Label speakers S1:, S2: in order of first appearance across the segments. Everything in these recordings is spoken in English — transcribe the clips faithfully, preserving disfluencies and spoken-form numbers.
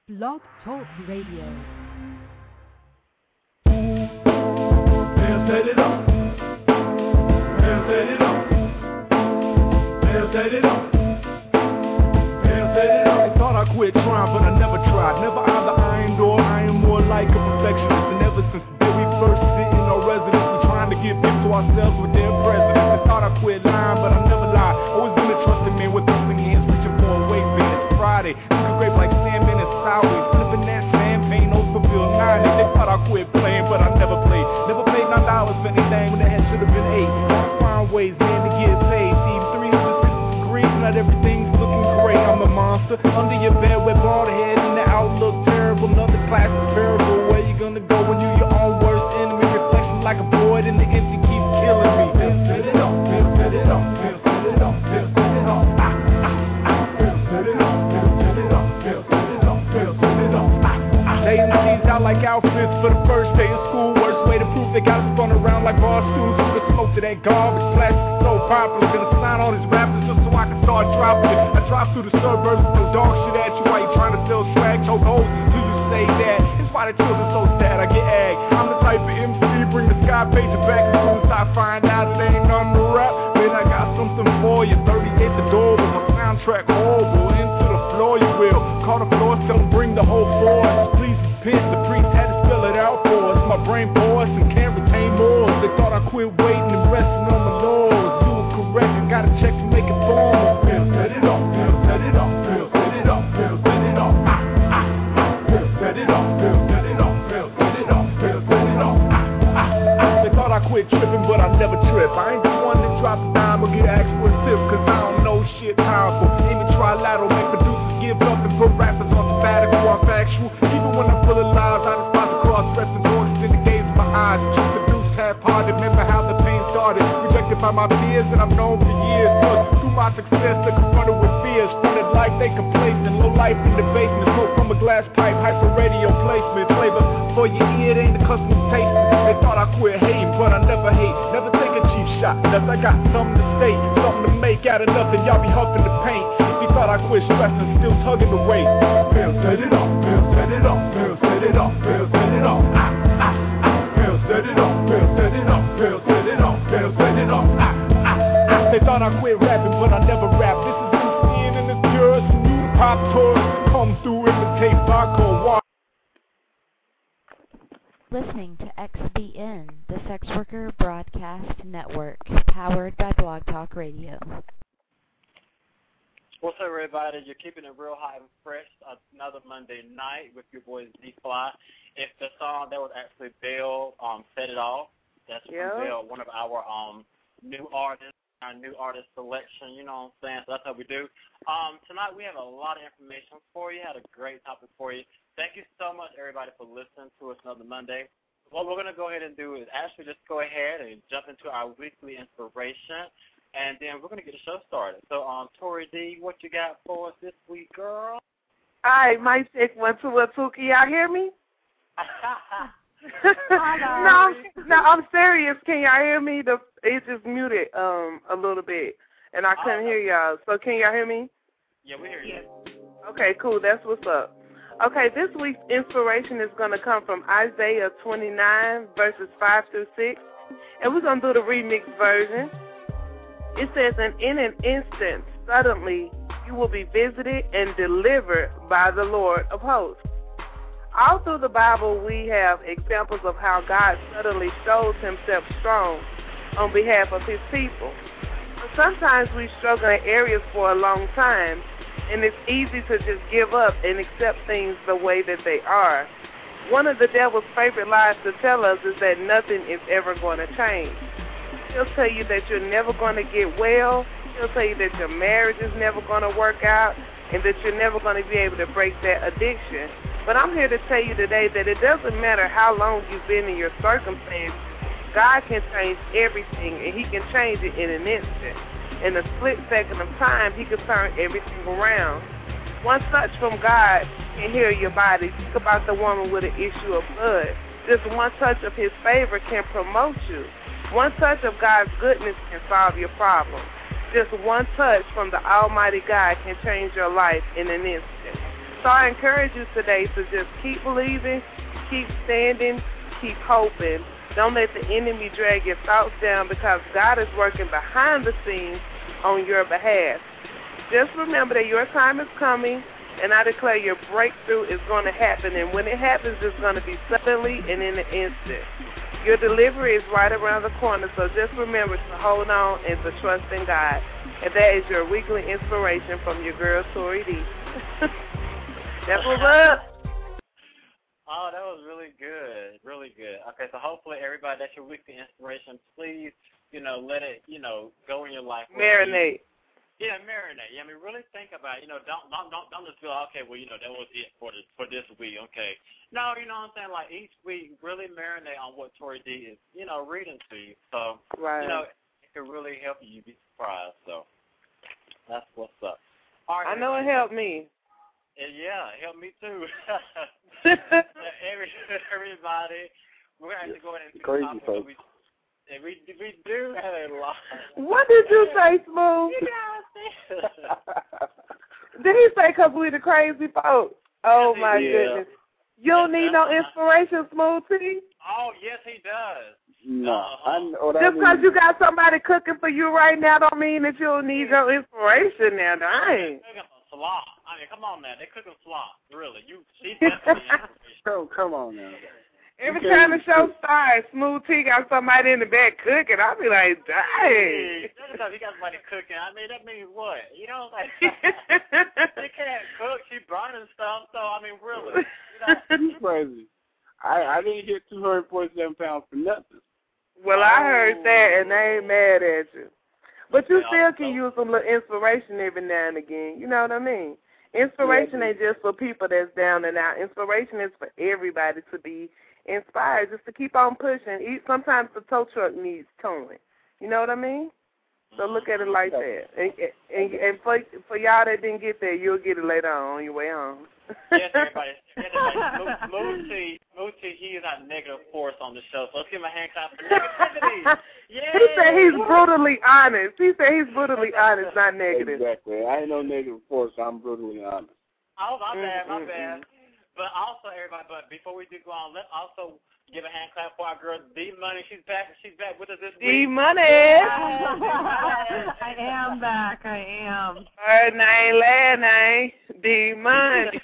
S1: Blog Talk Radio.
S2: They'll set it up. They'll set it up. They'll set it up. They'll set it up. They thought I quit trying, but I never tried. Never either ironed or I am more like a perfectionist. And ever since the day we first sit in our residence, we're trying to give gift to ourselves with their presidents. They thought I quit lying, but I never lied. Always been a trusted man with ups and hands, reaching for a waistband. It's Friday, looking great like salmon and sourdough. Flipping that champagne, Osterville nine. They thought I quit playing, but I never played. Never paid nine dollars for anything when the head should have been eight. Gotta find ways, man, to get paid. See, three hundred sixty degrees, not everything's looking great. I'm a monster under your bed with bald head and the outlook terrible. Another classic parable. Where you gonna go when you your own worst enemy? Reflection like a void and the empty keeps killing me. Bill, set it up, Bill, set it up, Bill, set it up, Bill, set it up. Ah, ah, ah, Bill, set it up, Bill, set it up, Bill, set it up, Bill, set it up. Ah, ah. Ladies and these out like outfits for the first day of school. Worst way to prove they got spun around like bar stools. Who could smoke to that garbage? Plastic so popular. Gonna sign all these rappers just so I can start dropping it. I drive through the suburbs with no dog shit at you while you trying to sell swag. Choke holes until you say that. It's why the children so sad. I get ag. I'm the type of M C bring the sky pager back as soon as I find out it ain't nothing to rap. Then I got something for you. thirty-eight the door with my soundtrack horrible. Into the floor you will. Call the floor, tell them bring the whole force. Please repent. The priest had to spell it out for us. My brain boils and can't retain more. They thought I quit waiting and resting on my laurels. Do it correct and got to check to make it formal. Bill, set it up. Bill, set it up. Bill, set it up. Bill, set it up. Ah, ah, ah. Bill, set it up. Bill, set it up. Bill, set it up. Bill, set it up. Ah, ah, ah. They thought I quit tripping, but I never trip. I ain't the one that drop a dime or get asked for a tip, cause I don't know shit powerful. Even trilateral, make producers give up and put rappers on sabbatical. I'm factual. Even when I'm full of lies, I despise the cross-dressing daughters in the gaze of my eyes. Just produced half-hearted, remember how the pain started. Rejected by my peers and I've known for years. Cause through my success, they're confronted with fears. Fronted like they complacent, low life in the basement. Smoke from a glass pipe, hyper radio placement. Flavor for your ear, it ain't the custom taste. They thought I quit hating, but I never hate. Never take a cheap shot, unless I got something to say. Something to make out of nothing, y'all be huffing the paint. If you thought I quit stressing, still tugging the weight. Bill, set it up, Bill, set it up, Bill, set it up, Bill, set it up. Ah, ah, ah. Bill, set it up, Bill, set it up, Bill, set it up, Bill, set it up. Ah, ah, ah. They thought I quit rapping, but I never rap. This is Lucian and the Purist, and you the pop tours. Come through, imitate vodka, water.
S1: Listening to X B N, the Sex Worker Broadcast Network, powered by Blog Talk Radio.
S3: What's up, everybody? You're keeping it real hot and fresh. Another Monday night with your boy Z-Fly. If the song that was actually Bill, um, Set It Off. That's from
S4: yeah.
S3: Bill, one of our um new artists, our new artist selection. You know what I'm saying? So that's how we do. Um, tonight we have a lot of information for you. Had a great topic for you. Thank you so much, everybody, for listening to us another Monday. What we're going to go ahead and do is actually just go ahead and jump into our weekly inspiration, and then we're going to get the show started. So, um, Tori D, what you got for us this week, girl?
S4: Hi, my check one, two, one, two. Can y'all hear me? no, I'm, no, I'm serious. Can y'all hear me? The It just muted um a little bit, and I couldn't hear y'all. So can y'all hear me?
S3: Yeah, we hear you.
S4: Okay, cool. That's what's up. Okay, this week's inspiration is going to come from Isaiah twenty-nine, verses five through six, and we're going to do the remix version. It says, and in an instant, suddenly, you will be visited and delivered by the Lord of hosts. All through the Bible, we have examples of how God suddenly shows himself strong on behalf of his people. But sometimes we struggle in areas for a long time, and it's easy to just give up and accept things the way that they are. One of the devil's favorite lies to tell us is that nothing is ever going to change. He'll tell you that you're never going to get well. He'll tell you that your marriage is never going to work out and that you're never going to be able to break that addiction. But I'm here to tell you today that it doesn't matter how long you've been in your circumstance. God can change everything, and he can change it in an instant. In a split second of time, he can turn everything around. One touch from God can heal your body. Think about the woman with an issue of blood. Just one touch of his favor can promote you. One touch of God's goodness can solve your problem. Just one touch from the Almighty God can change your life in an instant. So I encourage you today to just keep believing, keep standing, keep hoping. Don't let the enemy drag your thoughts down because God is working behind the scenes on your behalf. Just remember that your time is coming, and I declare your breakthrough is going to happen. And when it happens, it's going to be suddenly and in an instant. Your delivery is right around the corner, so just remember to hold on and to trust in God. And that is your weekly inspiration from your girl, Tori D. That's what's up.
S3: Oh, that was really good, really good. Okay, so hopefully everybody, that's your weekly inspiration. Please, you know, let it, you know, go in your life.
S4: Marinate.
S3: Yeah, marinate. Yeah, I mean, really think about it. You know, don't don't don't, don't just feel, okay, well, you know, that was it for this, for this week, okay. No, you know what I'm saying? Like, each week, really marinate on what Tori D is, you know, reading to you. So,
S4: right.
S3: you know, it can really help you. You'd be surprised. So, that's what's up. All right,
S4: I know it helped me.
S3: Yeah, it helped me too. Every, everybody, we're going to have to go ahead and do
S5: crazy
S3: the
S5: folks.
S3: We, we, we do have a lot.
S4: What did you say, Smooth?
S3: You know
S4: Did he say because we the crazy folks? Oh, my
S3: yeah.
S4: goodness. You don't need no inspiration, Smooth T?
S3: Oh, yes, he does.
S5: No.
S3: Uh-huh.
S5: I know that
S4: Just because
S5: means,
S4: you got somebody cooking for you right now don't mean that you don't need no inspiration now. Dang.
S3: They're cooking slop. I mean, come on now. They're cooking slop. Really. You see definitely inspiration.
S5: oh, come on now.
S4: Every
S5: Okay.
S4: time the show starts, Smooth T got somebody in the back cooking. I'll be like, dang.
S3: Hey, that's because he got somebody cooking. I mean, that means what? You know, like, she can't cook. She burning stuff. So, I mean, really. You know?
S5: You crazy. I, I didn't hit two hundred forty-seven pounds for nothing.
S4: Well, I heard that, and I ain't mad at you. But you
S3: Yeah,
S4: still can use some little inspiration every now and again. You know what I mean? Inspiration
S5: Yeah,
S4: ain't just for people that's down and out. Inspiration is for everybody to be inspired, just to keep on pushing. Sometimes the tow truck needs towing. You know what I mean? So look at it like that. And, and, and for, for y'all that didn't get there, you'll get it later on on your way home.
S3: Yes, everybody. Yes, Smooth T, Smooth T, he is our negative force on the show. So let's give him a hand clap for negativity. Yeah.
S4: He said he's brutally honest. He said he's brutally honest, not negative.
S5: Exactly. I ain't no negative force. I'm brutally honest.
S3: Oh, my bad, my
S4: Mm-mm-mm.
S3: bad. But also, everybody, but before we do go on, let's also give a hand clap for our girl, D Money. She's back. She's back with us this
S4: D
S3: week.
S4: Money.
S6: I am back. I am.
S4: Her name, last name, D Money.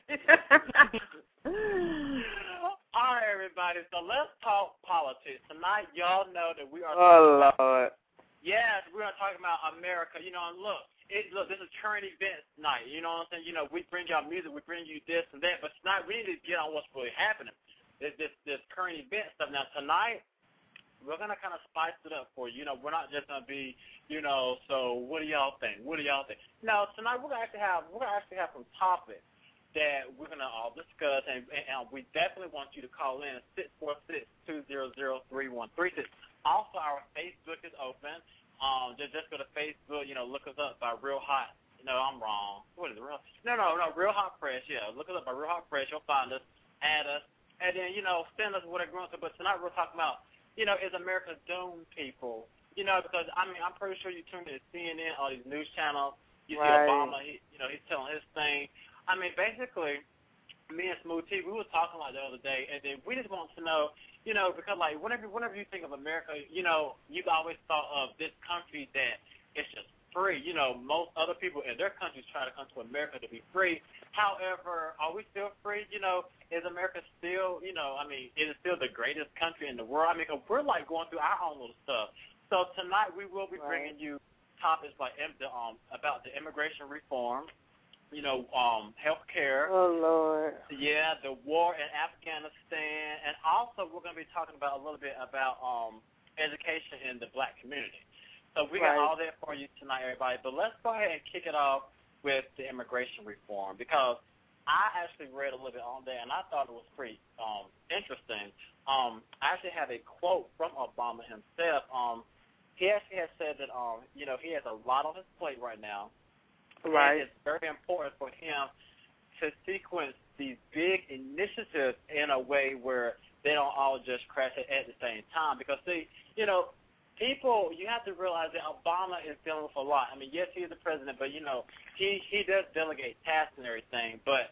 S3: All right, everybody. So let's talk politics tonight. Y'all know that we are.
S4: Oh Lord.
S3: Yes, we're talking about America. You know, and look. It, look, this is current events night. You know what I'm saying? You know, we bring y'all music, we bring you this and that, but tonight we need to get on what's really happening. This this, this current event stuff. Now tonight we're gonna kind of spice it up for you. You know, we're not just gonna be, you know. So what do y'all think? What do y'all think? No, tonight we're gonna actually have we're gonna actually have some topics that we're gonna all discuss, and, and, and we definitely want you to call in six four six two zero zero three one three six. Also, our Facebook is open. Um, just just go to Facebook, you know, look us up by Real Hot. No, I'm wrong. What is it? Real? No, no, no, Real Hot Fresh. Yeah, look us up by Real Hot Fresh. You'll find us, add us, and then you know, send us whatever you want to. But tonight we're talking about, you know, is America doomed, people? You know, because I mean, I'm pretty sure you tuned in to C N N, all these news channels. You
S4: Right.
S3: see Obama, he, you know, he's telling his thing. I mean, basically, me and Smooth T, we were talking like the other day, and then we just want to know. You know, because, like, whenever whenever you think of America, you know, you've always thought of this country that it's just free. You know, most other people in their countries try to come to America to be free. However, are we still free? You know, is America still, you know, I mean, is it still the greatest country in the world? I mean, cause we're, like, going through our own little stuff. So tonight we will be
S4: Right.
S3: bringing you topics like the, um, about the immigration reform, you know, um, health care.
S4: Oh Lord.
S3: Yeah, the war in Afghanistan, and also we're going to be talking about a little bit about um, education in the black community. So we got
S4: Right.
S3: all that for you tonight, everybody. But let's go ahead and kick it off with the immigration reform, because I actually read a little bit on that, and I thought it was pretty um, interesting. Um, I actually have a quote from Obama himself. Um, he actually has said that um, you know, he has a lot on his plate right now.
S4: Right.
S3: And it's very important for him to sequence these big initiatives in a way where they don't all just crash it at the same time. Because, see, you know, people, you have to realize that Obama is dealing with a lot. I mean, yes, he is the president, but, you know, he, he does delegate tasks and everything. But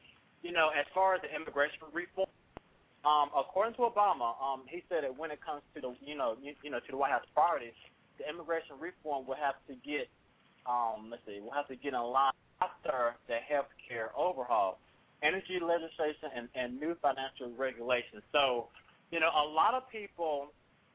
S3: you know, as far as the immigration reform, um, according to Obama, um, he said that when it comes to the, you know, you, you know, to the White House priorities, the immigration reform will have to get, um, let's see, we'll have to get in line after the health care overhaul, energy legislation, and, and new financial regulations. So, you know, a lot of people,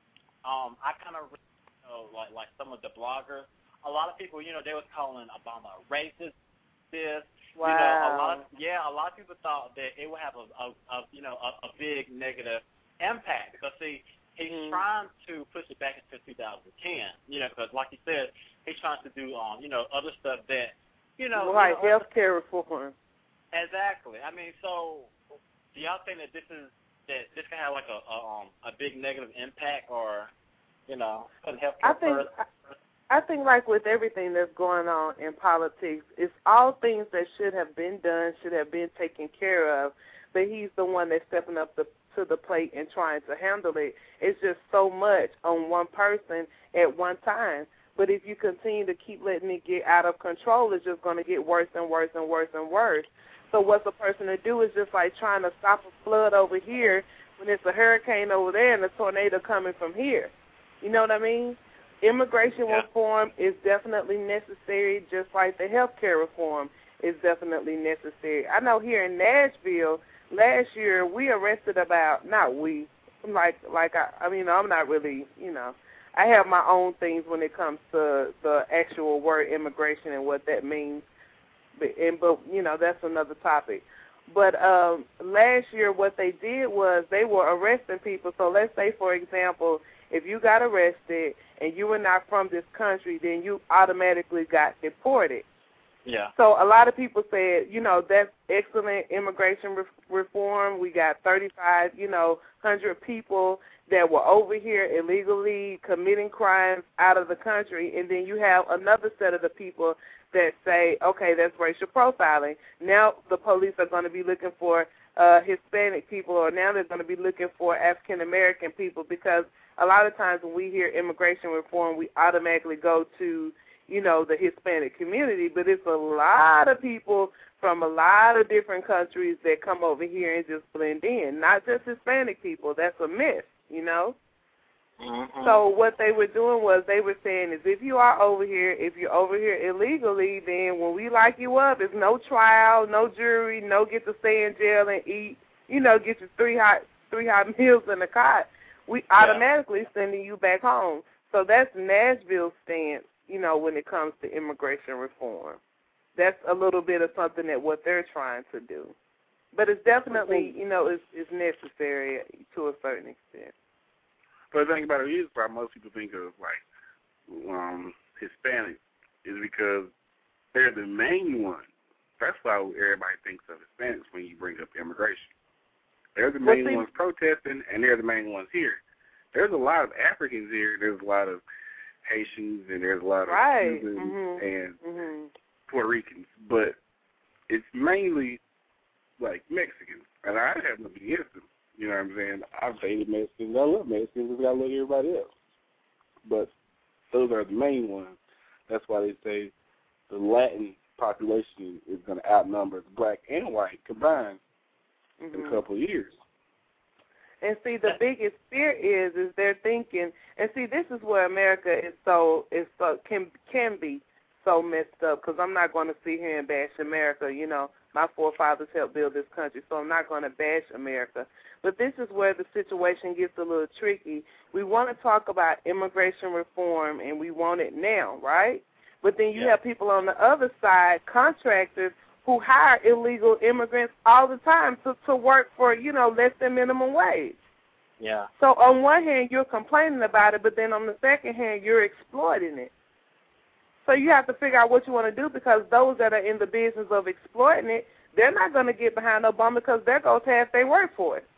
S3: um, I kind of, you know, like like some of the bloggers, a lot of people, you know, they was calling Obama a racist. This,
S4: wow.
S3: you know, a lot of yeah, a lot of people thought that it would have a, a, a you know, a, a big negative impact because see, he's mm-hmm. trying to push it back into two thousand ten. You know, because like you said, he's trying to do um, you know, other stuff that, you know,
S4: right,
S3: you know,
S4: health care reform.
S3: Exactly. I mean, so do y'all think that this is that this can have like a, a um a big negative impact, or you know, putting health care
S4: I think.
S3: first?
S4: I, I think like with everything that's going on in politics, it's all things that should have been done, should have been taken care of, but he's the one that's stepping up the, to the plate and trying to handle it. It's just so much on one person at one time. But if you continue to keep letting it get out of control, it's just going to get worse and worse and worse and worse. So what's a person to do is just like trying to stop a flood over here when it's a hurricane over there and a tornado coming from here. You know what I mean? Immigration yeah. reform is definitely necessary, just like the health care reform is definitely necessary. I know here in Nashville, last year we arrested about, not we, like, like I, I mean, I'm not really, you know, I have my own things when it comes to the actual word immigration and what that means, but, and, but you know, that's another topic. But um, last year what they did was they were arresting people. So let's say, for example, if you got arrested and you were not from this country, then you automatically got deported.
S3: Yeah.
S4: So a lot of people said, you know, that's excellent immigration re- reform. We got thirty-five, you know, hundred people that were over here illegally committing crimes out of the country, and then you have another set of the people that say, okay, that's racial profiling. Now the police are going to be looking for uh, Hispanic people, or now they're going to be looking for African-American people, because a lot of times when we hear immigration reform, we automatically go to, you know, the Hispanic community, but it's a lot of people from a lot of different countries that come over here and just blend in, not just Hispanic people. That's a myth, you know? Mm-hmm. So what they were doing was they were saying is if you are over here, if you're over here illegally, then when we lock you up, it's no trial, no jury, no get to stay in jail and eat, you know, get your three hot three hot meals in the cot. We automatically yeah. sending you back home. So that's Nashville's stance, you know, when it comes to immigration reform. That's a little bit of something that what they're trying to do. But it's definitely, you know, it's, it's necessary to a certain extent.
S5: But the thing about it is, why most people think of, like, um, Hispanics is because they're the main ones. That's why everybody thinks of Hispanics when you bring up immigration. They're the main ones protesting, and they're the main ones here. There's a lot of Africans here. There's a lot of Haitians, and there's a lot of
S4: right.
S5: Cubans
S4: mm-hmm.
S5: and
S4: mm-hmm.
S5: Puerto Ricans. But it's mainly, like, Mexicans. And I have nothing against them. You know what I'm saying? I've dated Mexicans. I love Mexicans. I love everybody else. But those are the main ones. That's why they say the Latin population is going to outnumber the black and white combined mm-hmm. in a couple of years.
S4: And see, the biggest fear is is they're thinking, and see, this is where America is so is so can can be so messed up. Because I'm not going to sit here and bash America. You know, my forefathers helped build this country, so I'm not going to bash America. But this is where the situation gets a little tricky. We want to talk about immigration reform, and we want it now, right? But then you yeah. have people on the other side, contractors, who hire illegal immigrants all the time to, to work for, you know, less than minimum wage.
S3: Yeah.
S4: So on one hand, you're complaining about it, but then on the second hand, you're exploiting it. So you have to figure out what you want to do, because those that are in the business of exploiting it, they're not going to get behind Obama because they're going to have their work for it.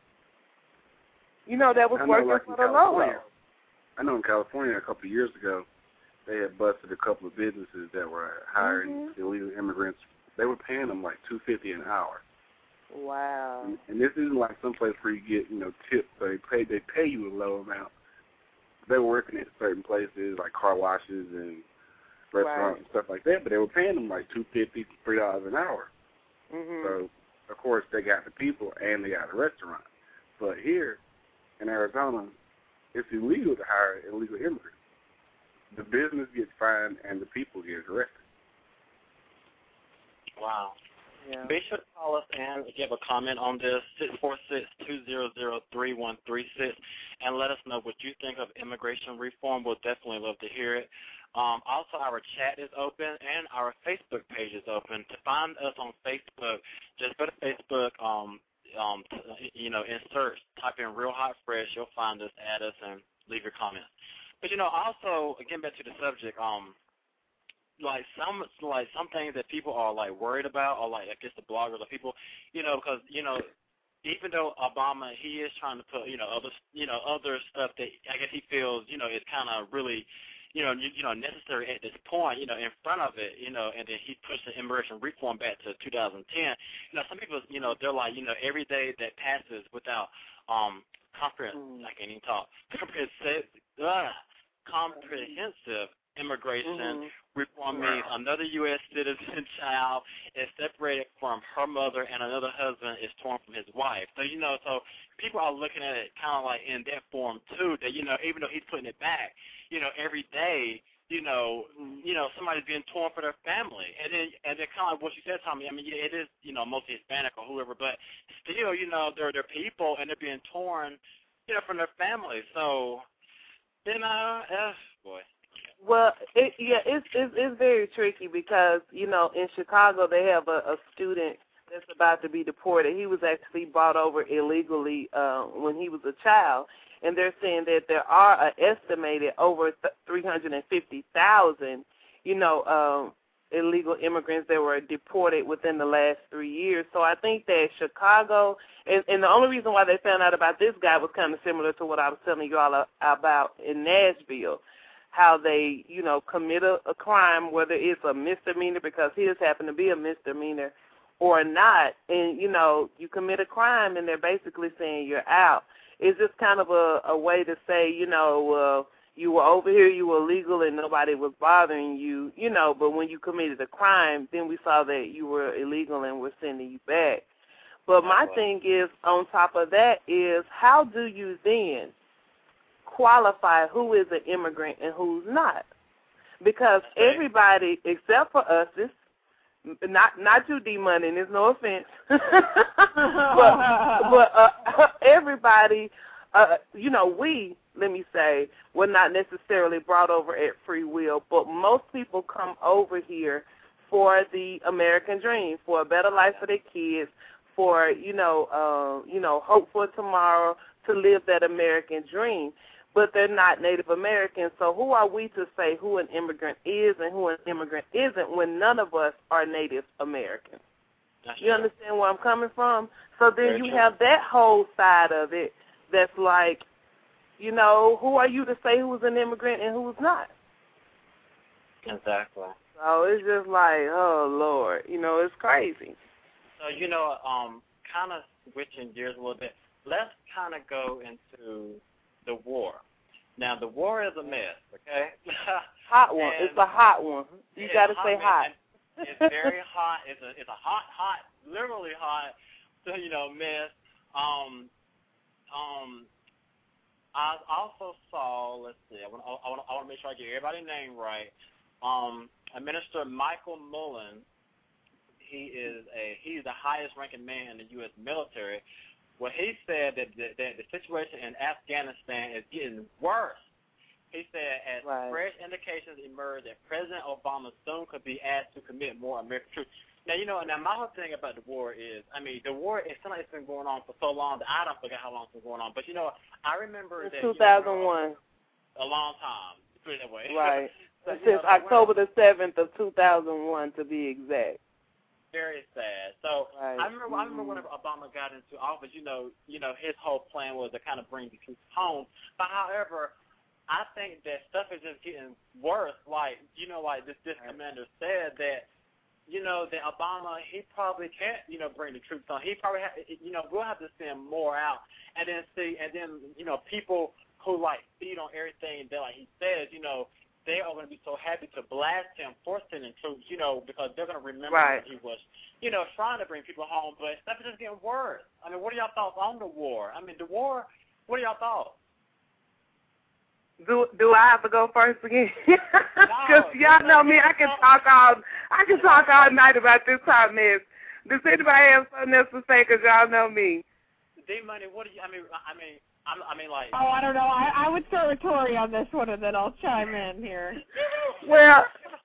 S4: You know, that was
S5: know,
S4: working
S5: like
S4: for the low end.
S5: I know in California a couple of years ago, they had busted a couple of businesses that were hiring mm-hmm. illegal immigrants. They were paying them like two fifty an hour.
S4: Wow.
S5: And, and this isn't like someplace where you get, you know, tips. So they pay they pay you a low amount. They were working at certain places like car washes and restaurants right. and stuff like that, but they were paying them like two fifty, three dollars an hour.
S4: Mm-hmm.
S5: So of course, they got the people and they got the restaurant. But here in Arizona, it's illegal to hire illegal immigrants. The business gets fined and the people get arrested.
S3: Wow.
S4: Yeah.
S3: Be sure to call us and give a comment on this, six four six, two zero zero, three one three six, and let us know what you think of immigration reform. We'll definitely love to hear it. Um, also, our chat is open and our Facebook page is open. To find us on Facebook, just go to Facebook, um, um, you know, insert, type in Real Hot Fresh. You'll find us, add us, and leave your comments. But, you know, also, again, back to the subject, um, like some like some things that people are, like, worried about, or, like, I guess the bloggers or people, you know, because, you know, even though Obama, he is trying to put, you know, other, you know, other stuff that I guess he feels, you know, is kind of really, you know, you, you know, necessary at this point, you know, in front of it, you know, and then he pushed the immigration reform back to two thousand ten. You know, some people, you know, they're like, you know, every day that passes without um, comprehensive, mm. I can't even talk, comprehensive, uh, comprehensive immigration mm-hmm. reform wow. means another U S citizen child is separated from her mother and another husband is torn from his wife. So, you know, so people are looking at it kind of like in that form, too, that, you know, even though he's putting it back, you know, every day, you know, you know, somebody's being torn for their family. And then, and then kind of like what you said, Tommy, I mean, yeah, it is, you know, mostly Hispanic or whoever, but still, you know, they're, they're people and they're being torn, you know, from their family. So, you know, uh, boy.
S4: Well, it, yeah, it's, it's it's very tricky because, you know, in Chicago they have a, a student that's about to be deported. He was actually brought over illegally uh, when he was a child, and they're saying that there are an estimated over three hundred fifty thousand, you know, um, illegal immigrants that were deported within the last three years. So I think that Chicago, and, and the only reason why they found out about this guy was kind of similar to what I was telling you all about in Nashville. How they, you know, commit a, a crime, whether it's a misdemeanor because his happened to be a misdemeanor or not, and, you know, you commit a crime and they're basically saying you're out. It's just kind of a, a way to say, you know, uh, you were over here, you were legal and nobody was bothering you, you know, but when you committed a crime, then we saw that you were illegal and we're sending you back. But my thing is, on top of that is, how do you then qualify who is an immigrant and who's not? Because everybody, except for us, this not not you, D-Money, and there's no offense, but, but uh, everybody, uh, you know, we, let me say, were not necessarily brought over at free will, but most people come over here for the American dream, for a better life for their kids, for, you know, uh, you know, hope for tomorrow, to live that American dream. But they're not Native Americans, so who are we to say who an immigrant is and who an immigrant isn't when none of us are Native Americans? That's you true. Understand where I'm coming from? So then Very you true. Have that whole side of it that's like, you know, who are you to say who's an immigrant and who's not?
S3: Exactly.
S4: So it's just like, oh, Lord, you know, it's crazy.
S3: So, you know, um, kind of switching gears a little bit, let's kind of go into the war. Now, the war is a mess, okay?
S4: Hot one. It's a hot one. You got to say hot.
S3: It's very hot. It's a it's a hot, hot, literally hot, you know, mess. Um, um, I also saw. Let's see. I want I want I want to make sure I get everybody's name right. Um, Minister Michael Mullen. He is a he's the highest ranking man in the U S military. Well, he said that the, that the situation in Afghanistan is getting worse. He said as right. fresh indications emerge that President Obama soon could be asked to commit more American troops. Now, you know, now my whole thing about the war is, I mean, the war, it's like it's been going on for so long that I don't forget how long it's been going on. But, you know, I remember
S4: it's
S3: that,
S4: two thousand one.
S3: You know, a long time, put it that way.
S4: Right.
S3: so,
S4: Since know, October the seventh of two thousand one, to be exact.
S3: Very sad. So
S4: right.
S3: I remember, mm-hmm. I remember when Obama got into office. You know, you know, his whole plan was to kind of bring the troops home. But however, I think that stuff is just getting worse. Like, you know, like this this right. commander said that, you know, that Obama he probably can't, you know, bring the troops on. He probably, ha- you know, we'll have to send more out, and then see, and then you know, people who like feed on everything that like he says, you know. they are going to be so happy to blast him for sending troops, you know, because they're going to remember
S4: right.
S3: that he was, you know, trying to bring people home. But stuff is just getting worse. I mean, what are y'all thoughts on the war? I mean, the war, what are y'all thoughts?
S4: Do do I have to go first again? Because
S3: No,
S4: y'all know me, I can talk all I can talk all night about this hot mess. Does anybody have something else to say? Because y'all know me.
S3: D-Money, what do you? I mean, I mean, I'm, I mean, like.
S6: Oh, I don't know. I, I would start with Tori on this one, and then I'll chime in here.
S4: Well,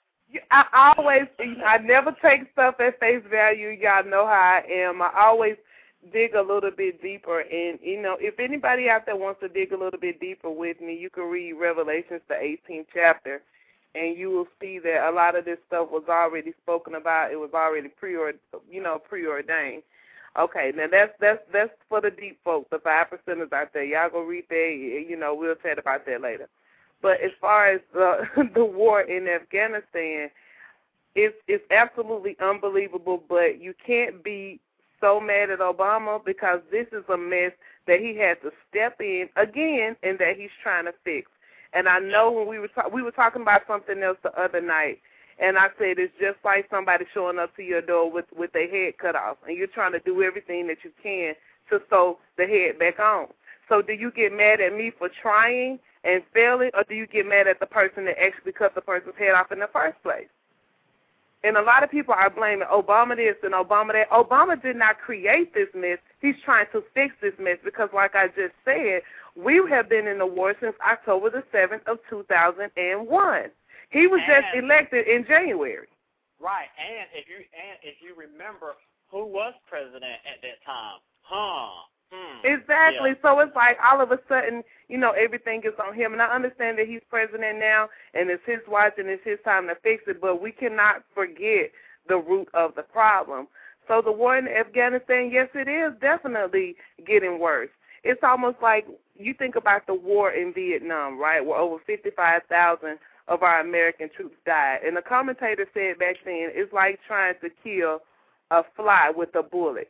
S4: I always, I never take stuff at face value. Y'all know how I am. I always dig a little bit deeper. And, you know, if anybody out there wants to dig a little bit deeper with me, you can read Revelations, the eighteenth chapter, and you will see that a lot of this stuff was already spoken about. It was already pre, you know, preordained. Okay, now that's that's that's for the deep folks, the five percenters out there. Y'all go read that. You know, we'll chat about that later. But as far as the the war in Afghanistan, it's it's absolutely unbelievable. But you can't be so mad at Obama because this is a mess that he had to step in again and that he's trying to fix. And I know when we were ta- we were talking about something else the other night, and I said it's just like somebody showing up to your door with, with their head cut off, and you're trying to do everything that you can to sew the head back on. So do you get mad at me for trying and failing, or do you get mad at the person that actually cut the person's head off in the first place? And a lot of people are blaming Obama this and Obama that. Obama did not create this mess. He's trying to fix this mess because, like I just said, we have been in the war since October the seventh of two thousand one. He was
S3: and,
S4: just elected in January.
S3: Right, and if you and if you remember who was president at that time, huh? Hmm.
S4: Exactly.
S3: Yeah.
S4: So it's like all of a sudden, you know, everything is on him. And I understand that he's president now, and it's his watch, and it's his time to fix it. But we cannot forget the root of the problem. So the war in Afghanistan, yes, it is definitely getting worse. It's almost like you think about the war in Vietnam, right, where over fifty-five thousand of our American troops died. And the commentator said back then, it's like trying to kill a fly with a bullet.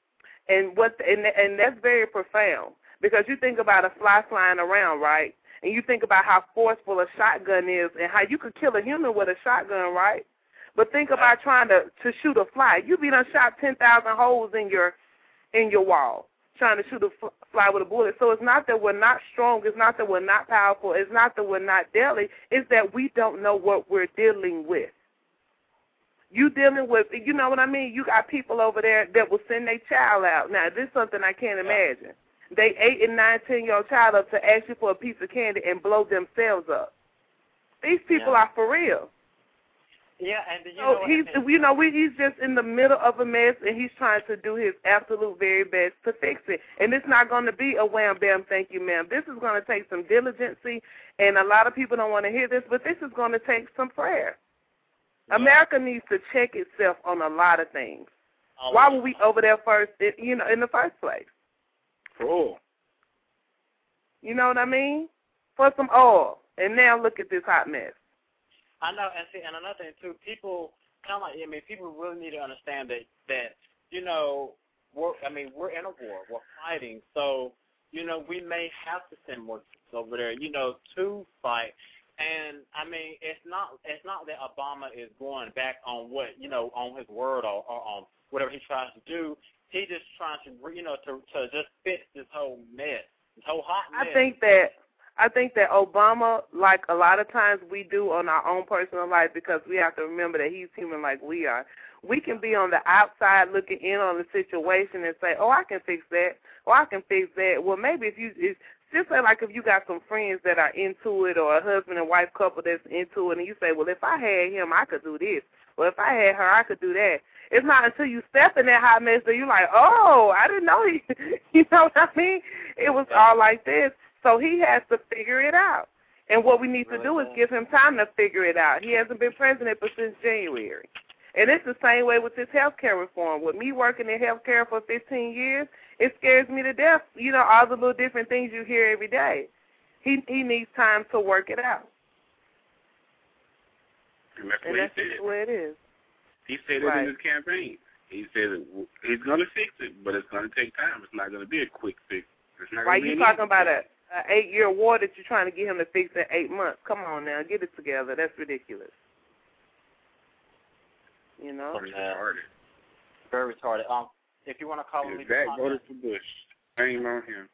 S4: And what and and that's very profound because you think about a fly flying around, right? And you think about how forceful a shotgun is and how you could kill a human with a shotgun, right? But think about trying to, to shoot a fly. You be done shot ten thousand holes in your in your wall trying to shoot a fly with a bullet. So it's not that we're not strong. It's not that we're not powerful. It's not that we're not deadly. It's that we don't know what we're dealing with. You dealing with, you know what I mean? You got people over there that will send their child out. Now, this is something I can't imagine. They eight and nine, ten-year-old child up to ask you for a piece of candy and blow themselves up. These people
S3: yeah.
S4: are for real.
S3: Yeah, and you
S4: so
S3: know,
S4: he's,
S3: and,
S4: you know, we, he's just in the middle of a mess, and he's trying to do his absolute very best to fix it. And it's not going to be a wham, bam, thank you, ma'am. This is going to take some diligency, and a lot of people don't want to hear this, but this is going to take some prayer. Yeah. America needs to check itself on a lot of things. Oh, Why were we over there first, you know, in the first place?
S5: Oh.
S4: You know what I mean? For some oil. And now look at this hot mess.
S3: I know, and see, and another thing too, people kind of like, I mean, people really need to understand that that you know, we're, I mean, we're in a war, we're fighting, so you know, we may have to send more troops over there, you know, to fight. And I mean, it's not it's not that Obama is going back on what you know on his word or, or on whatever he tries to do. He's just trying to you know to to just fix this whole mess, this whole hot mess.
S4: I think that. I think that Obama, like a lot of times we do on our own personal life, because we have to remember that he's human like we are, we can be on the outside looking in on the situation and say, oh, I can fix that, or I can fix that. Well, maybe if you, it's just say like if you got some friends that are into it, or a husband and wife couple that's into it, and you say, well, if I had him, I could do this, or if I had her, I could do that. It's not until you step in that hot mess that you're like, oh, I didn't know he, you know what I mean? It was all like this. So he has to figure it out. And what we need really to do cool. is give him time to figure it out. He hasn't been president for since January. And it's the same way with this health care reform. With me working in health care for fifteen years, it scares me to death, you know, all the little different things you hear every day. He he needs time to work it out.
S5: And that's
S4: and
S5: what
S4: that's
S5: he said.
S4: the way it is.
S5: He said
S4: right.
S5: it in his campaign. He said he's going to fix it, but it's going to take time. It's not going to be a quick fix. It's not
S4: right,
S5: going to be
S4: you talking about a, an eight-year war that you're trying to get him to fix in eight months. Come on now, get it together. That's ridiculous. You know?
S5: Retarded.
S3: Very retarded. Um, if you want to call me,
S5: Zach voted for Bush. Shame on him.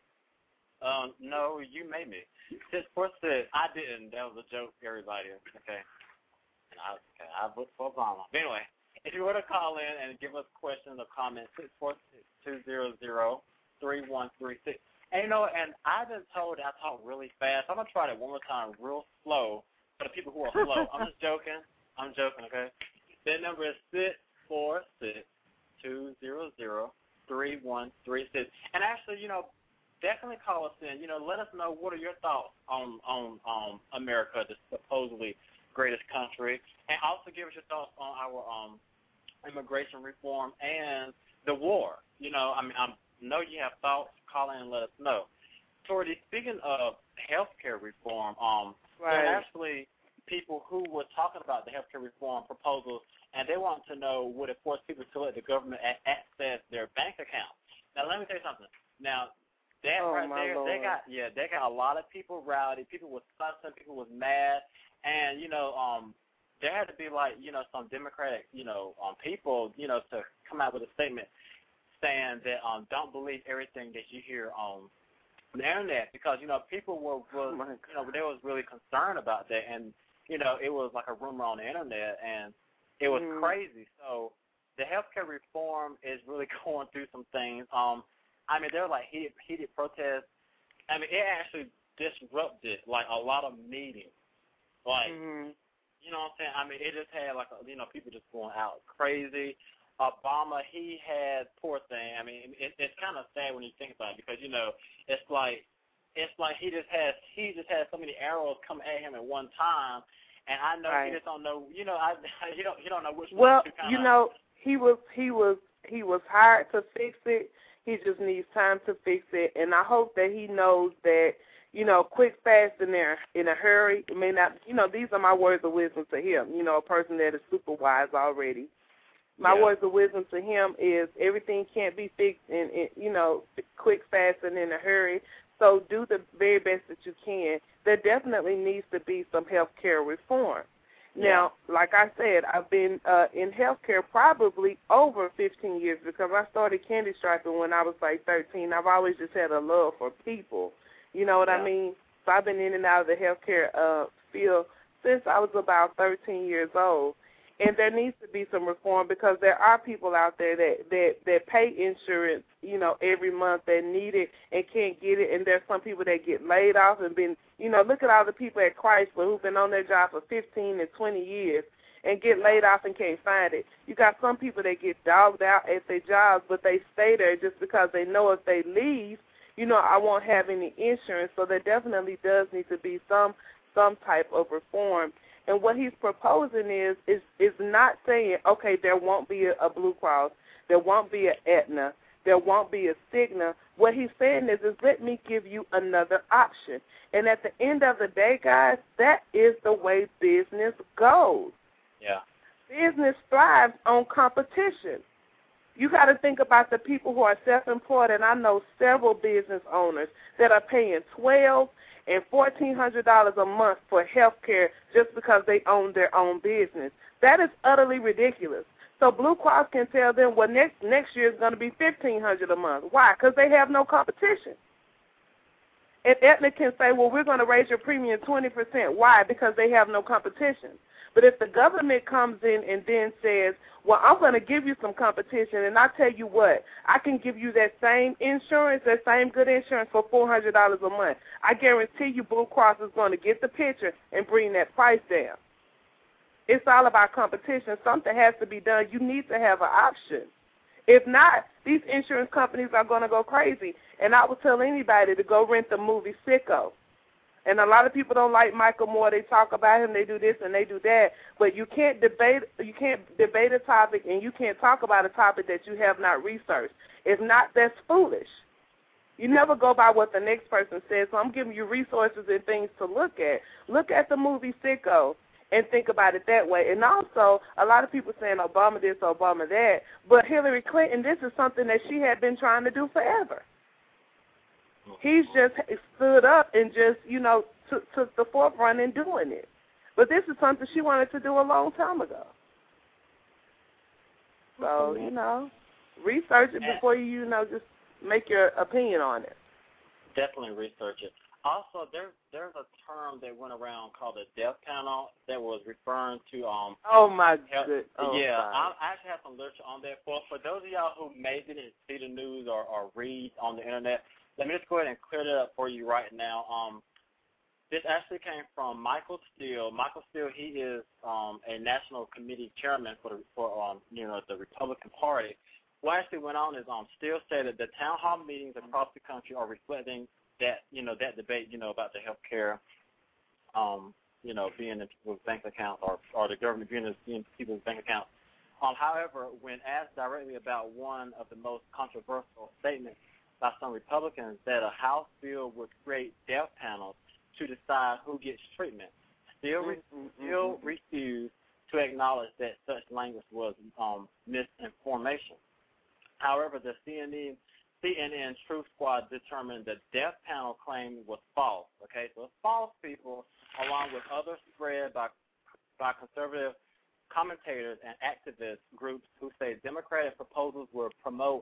S3: Um, no, you made me. Six four six. I didn't. That was a joke, everybody. Okay. And I, okay, I voted for Obama. But anyway, if you want to call in and give us questions or comments, six four six, two zero zero, three one three six. And you know, and I've been told I talk really fast. I'm gonna try that one more time, real slow, for the people who are slow. I'm just joking. I'm joking. Okay. That number is six four six, two zero zero, three one three six. And actually, you know, definitely call us in. You know, let us know what are your thoughts on on um, America, the supposedly greatest country, and also give us your thoughts on our um, immigration reform and the war. You know, I mean, I know you have thoughts. Call in and let us know. Tori, speaking of healthcare reform, um,
S4: right.
S3: there are actually people who were talking about the healthcare reform proposals, and they want to know would it force people to let the government a- access their bank account. Now, let me tell you something. Now, that
S4: oh,
S3: right
S4: my
S3: there,
S4: Lord.
S3: they got yeah, they got a lot of people rowdy. People was fussing. People was mad, and you know, um, there had to be like you know some Democratic you know um people you know to come out with a statement saying that um don't believe everything that you hear on the internet, because you know people were, were
S4: oh
S3: you know they was really concerned about that, and you know it was like a rumor on the internet, and it was
S4: mm.
S3: crazy. So the healthcare reform is really going through some things. Um, I mean, there were like heated, heated protests. I mean, it actually disrupted like a lot of meetings. Like,
S4: mm-hmm.
S3: you know what I'm saying? I mean, it just had like a, you know people just going out crazy. Obama, he had, poor thing. I mean, it, it's kind of sad when you think about it, because you know it's like it's like he just has he just has so many arrows come at him at one time, and I know
S4: right.
S3: he just don't know. You know, I you don't you don't know which
S4: well,
S3: one to kind of.
S4: you know, he was he was he was hired to fix it. He just needs time to fix it, and I hope that he knows that, you know, quick, fast, and there in a hurry. It may not, you know, these are my words of wisdom to him. You know, a person that is super wise already. My
S3: yeah.
S4: words of wisdom to him is everything can't be fixed in, in, you know, quick, fast, and in a hurry. So do the very best that you can. There definitely needs to be some health care reform. Now,
S3: yeah.
S4: like I said, I've been uh, in healthcare probably over fifteen years, because I started candy striping when I was like thirteen. I've always just had a love for people. You know what
S3: yeah.
S4: I mean? So I've been in and out of the healthcare uh, field since I was about thirteen years old. And there needs to be some reform, because there are people out there that, that, that pay insurance, you know, every month that need it and can't get it. And there's some people that get laid off and been, you know, look at all the people at Chrysler who've been on their job for fifteen and twenty years and get laid off and can't find it. You got some people that get dogged out at their jobs, but they stay there just because they know if they leave, you know, I won't have any insurance. So there definitely does need to be some some type of reform. And what he's proposing is is is not saying, okay, there won't be a, a Blue Cross, there won't be an Aetna, there won't be a Cigna. What he's saying is, is let me give you another option. And at the end of the day, guys, that is the way business goes.
S3: Yeah.
S4: Business thrives on competition. You got to think about the people who are self-employed, and I know several business owners that are paying twelve and fourteen hundred dollars a month for health care just because they own their own business. That is utterly ridiculous. So Blue Cross can tell them, well, next next year is going to be fifteen hundred dollars a month. Why? Because they have no competition. And Aetna can say, well, we're going to raise your premium twenty percent. Why? Because they have no competition. But if the government comes in and then says, well, I'm going to give you some competition, and I tell you what, I can give you that same insurance, that same good insurance for four hundred dollars a month. I guarantee you Blue Cross is going to get the picture and bring that price down. It's all about competition. Something has to be done. You need to have an option. If not, these insurance companies are going to go crazy. And I would tell anybody to go rent the movie Sicko. And a lot of people don't like Michael Moore. They talk about him. They do this and they do that. But you can't debate. You can't debate a topic, and you can't talk about a topic that you have not researched. If not, that's foolish. You never go by what the next person says. So I'm giving you resources and things to look at. Look at the movie Sicko and think about it that way. And also, a lot of people saying Obama this, Obama that. But Hillary Clinton, this is something that she had been trying to do forever. He's just stood up and just, you know, took, took the forefront in doing it. But this is something she wanted to do a long time ago. So, you know, research it before you, you know, just make your opinion on it.
S3: Definitely research it. Also, there, there's a term that went around called the death panel that was referring to um.
S4: Oh my
S3: health,
S4: good. Oh,
S3: yeah,
S4: sorry.
S3: I actually have some literature on that. For for those of y'all who maybe didn't see the news or, or read on the internet, let me just go ahead and clear that up for you right now. Um, this actually came from Michael Steele. Michael Steele, he is um a national committee chairman for the for um you know the Republican Party. What actually went on is um Steele said that the town hall meetings across the country are reflecting that, you know, that debate, you know, about the health care, um, you know, being in people's bank accounts or, or the government being in people's bank accounts. Um, however, when asked directly about one of the most controversial statements by some Republicans that a House bill would create death panels to decide who gets treatment, still, re- still refused to acknowledge that such language was um, misinformation. However, the C N N C N N Truth Squad determined the death panel claim was false. Okay, so it's false, people, along with others spread by by conservative commentators and activist groups who say Democratic proposals will promote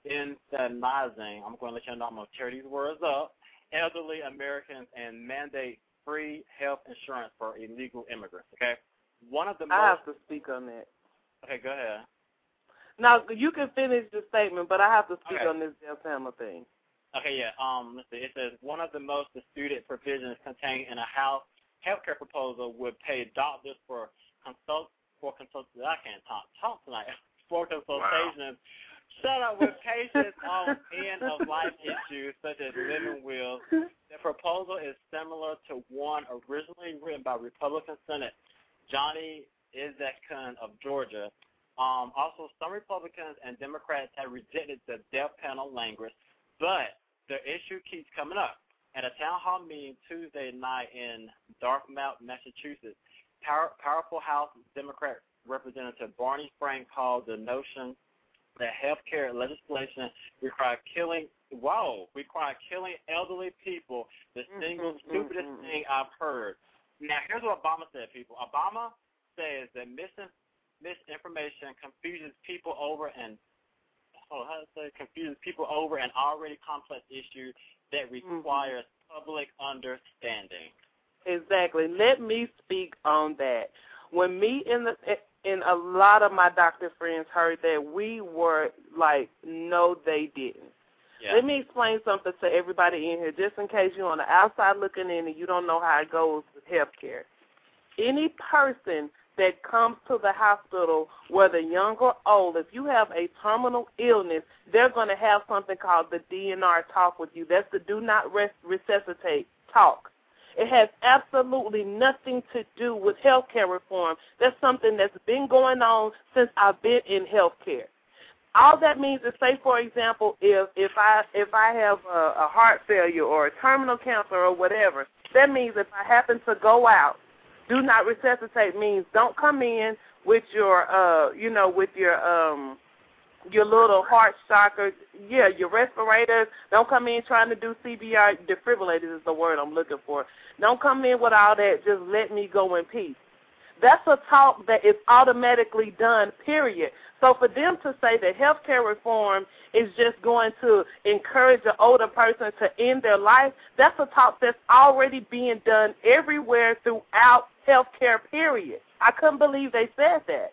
S3: euthanizing. I'm going to let you know I'm going to tear these words up. Elderly Americans and mandate free health insurance for illegal immigrants. Okay, one of the most.
S4: I have to speak on that.
S3: Okay, go ahead.
S4: Now, you can finish the statement, but I have to speak
S3: okay.
S4: on this death panel thing.
S3: Okay, yeah. Um, let's see. It says one of the most disputed provisions contained in a House healthcare proposal would pay doctors for consult for consult. I can't talk talk tonight. For consultations. Wow. Shut up with patients on end of life issues such as living wills. The proposal is similar to one originally written by Republican Senate Johnny Isakson of Georgia. Um, also, some Republicans and Democrats have rejected the death panel language, but the issue keeps coming up. At a town hall meeting Tuesday night in Dartmouth, Massachusetts, power, powerful House Democrat Representative Barney Frank called the notion that health care legislation require killing, whoa, require killing elderly people the single mm-hmm, stupidest mm-hmm. thing I've heard. Now, here's what Obama said, people. Obama says that missing misinformation confuses people over and oh, how to say confuses people over an already complex issue that requires mm-hmm. public understanding.
S4: Exactly. Let me speak on that. When me and the and a lot of my doctor friends heard that, we were like, no, they didn't. Yeah. Let me explain something to everybody in here, just in case you're on the outside looking in and you don't know how it goes with health care. Any person that comes to the hospital, whether young or old, if you have a terminal illness, they're going to have something called the D N R talk with you. That's the do not res- resuscitate talk. It has absolutely nothing to do with health care reform. That's something that's been going on since I've been in health care. All that means is, say, for example, if if I if I have a, a heart failure or a terminal cancer or whatever, that means if I happen to go out, do not resuscitate means don't come in with your, uh, you know, with your um, your little heart shocker, yeah, your respirators. Don't come in trying to do C B R. Defibrillators is the word I'm looking for. Don't come in with all that. Just let me go in peace. That's a talk that is automatically done, period. So for them to say that health care reform is just going to encourage an older person to end their life, that's a talk that's already being done everywhere throughout health care, period. I couldn't believe they said that.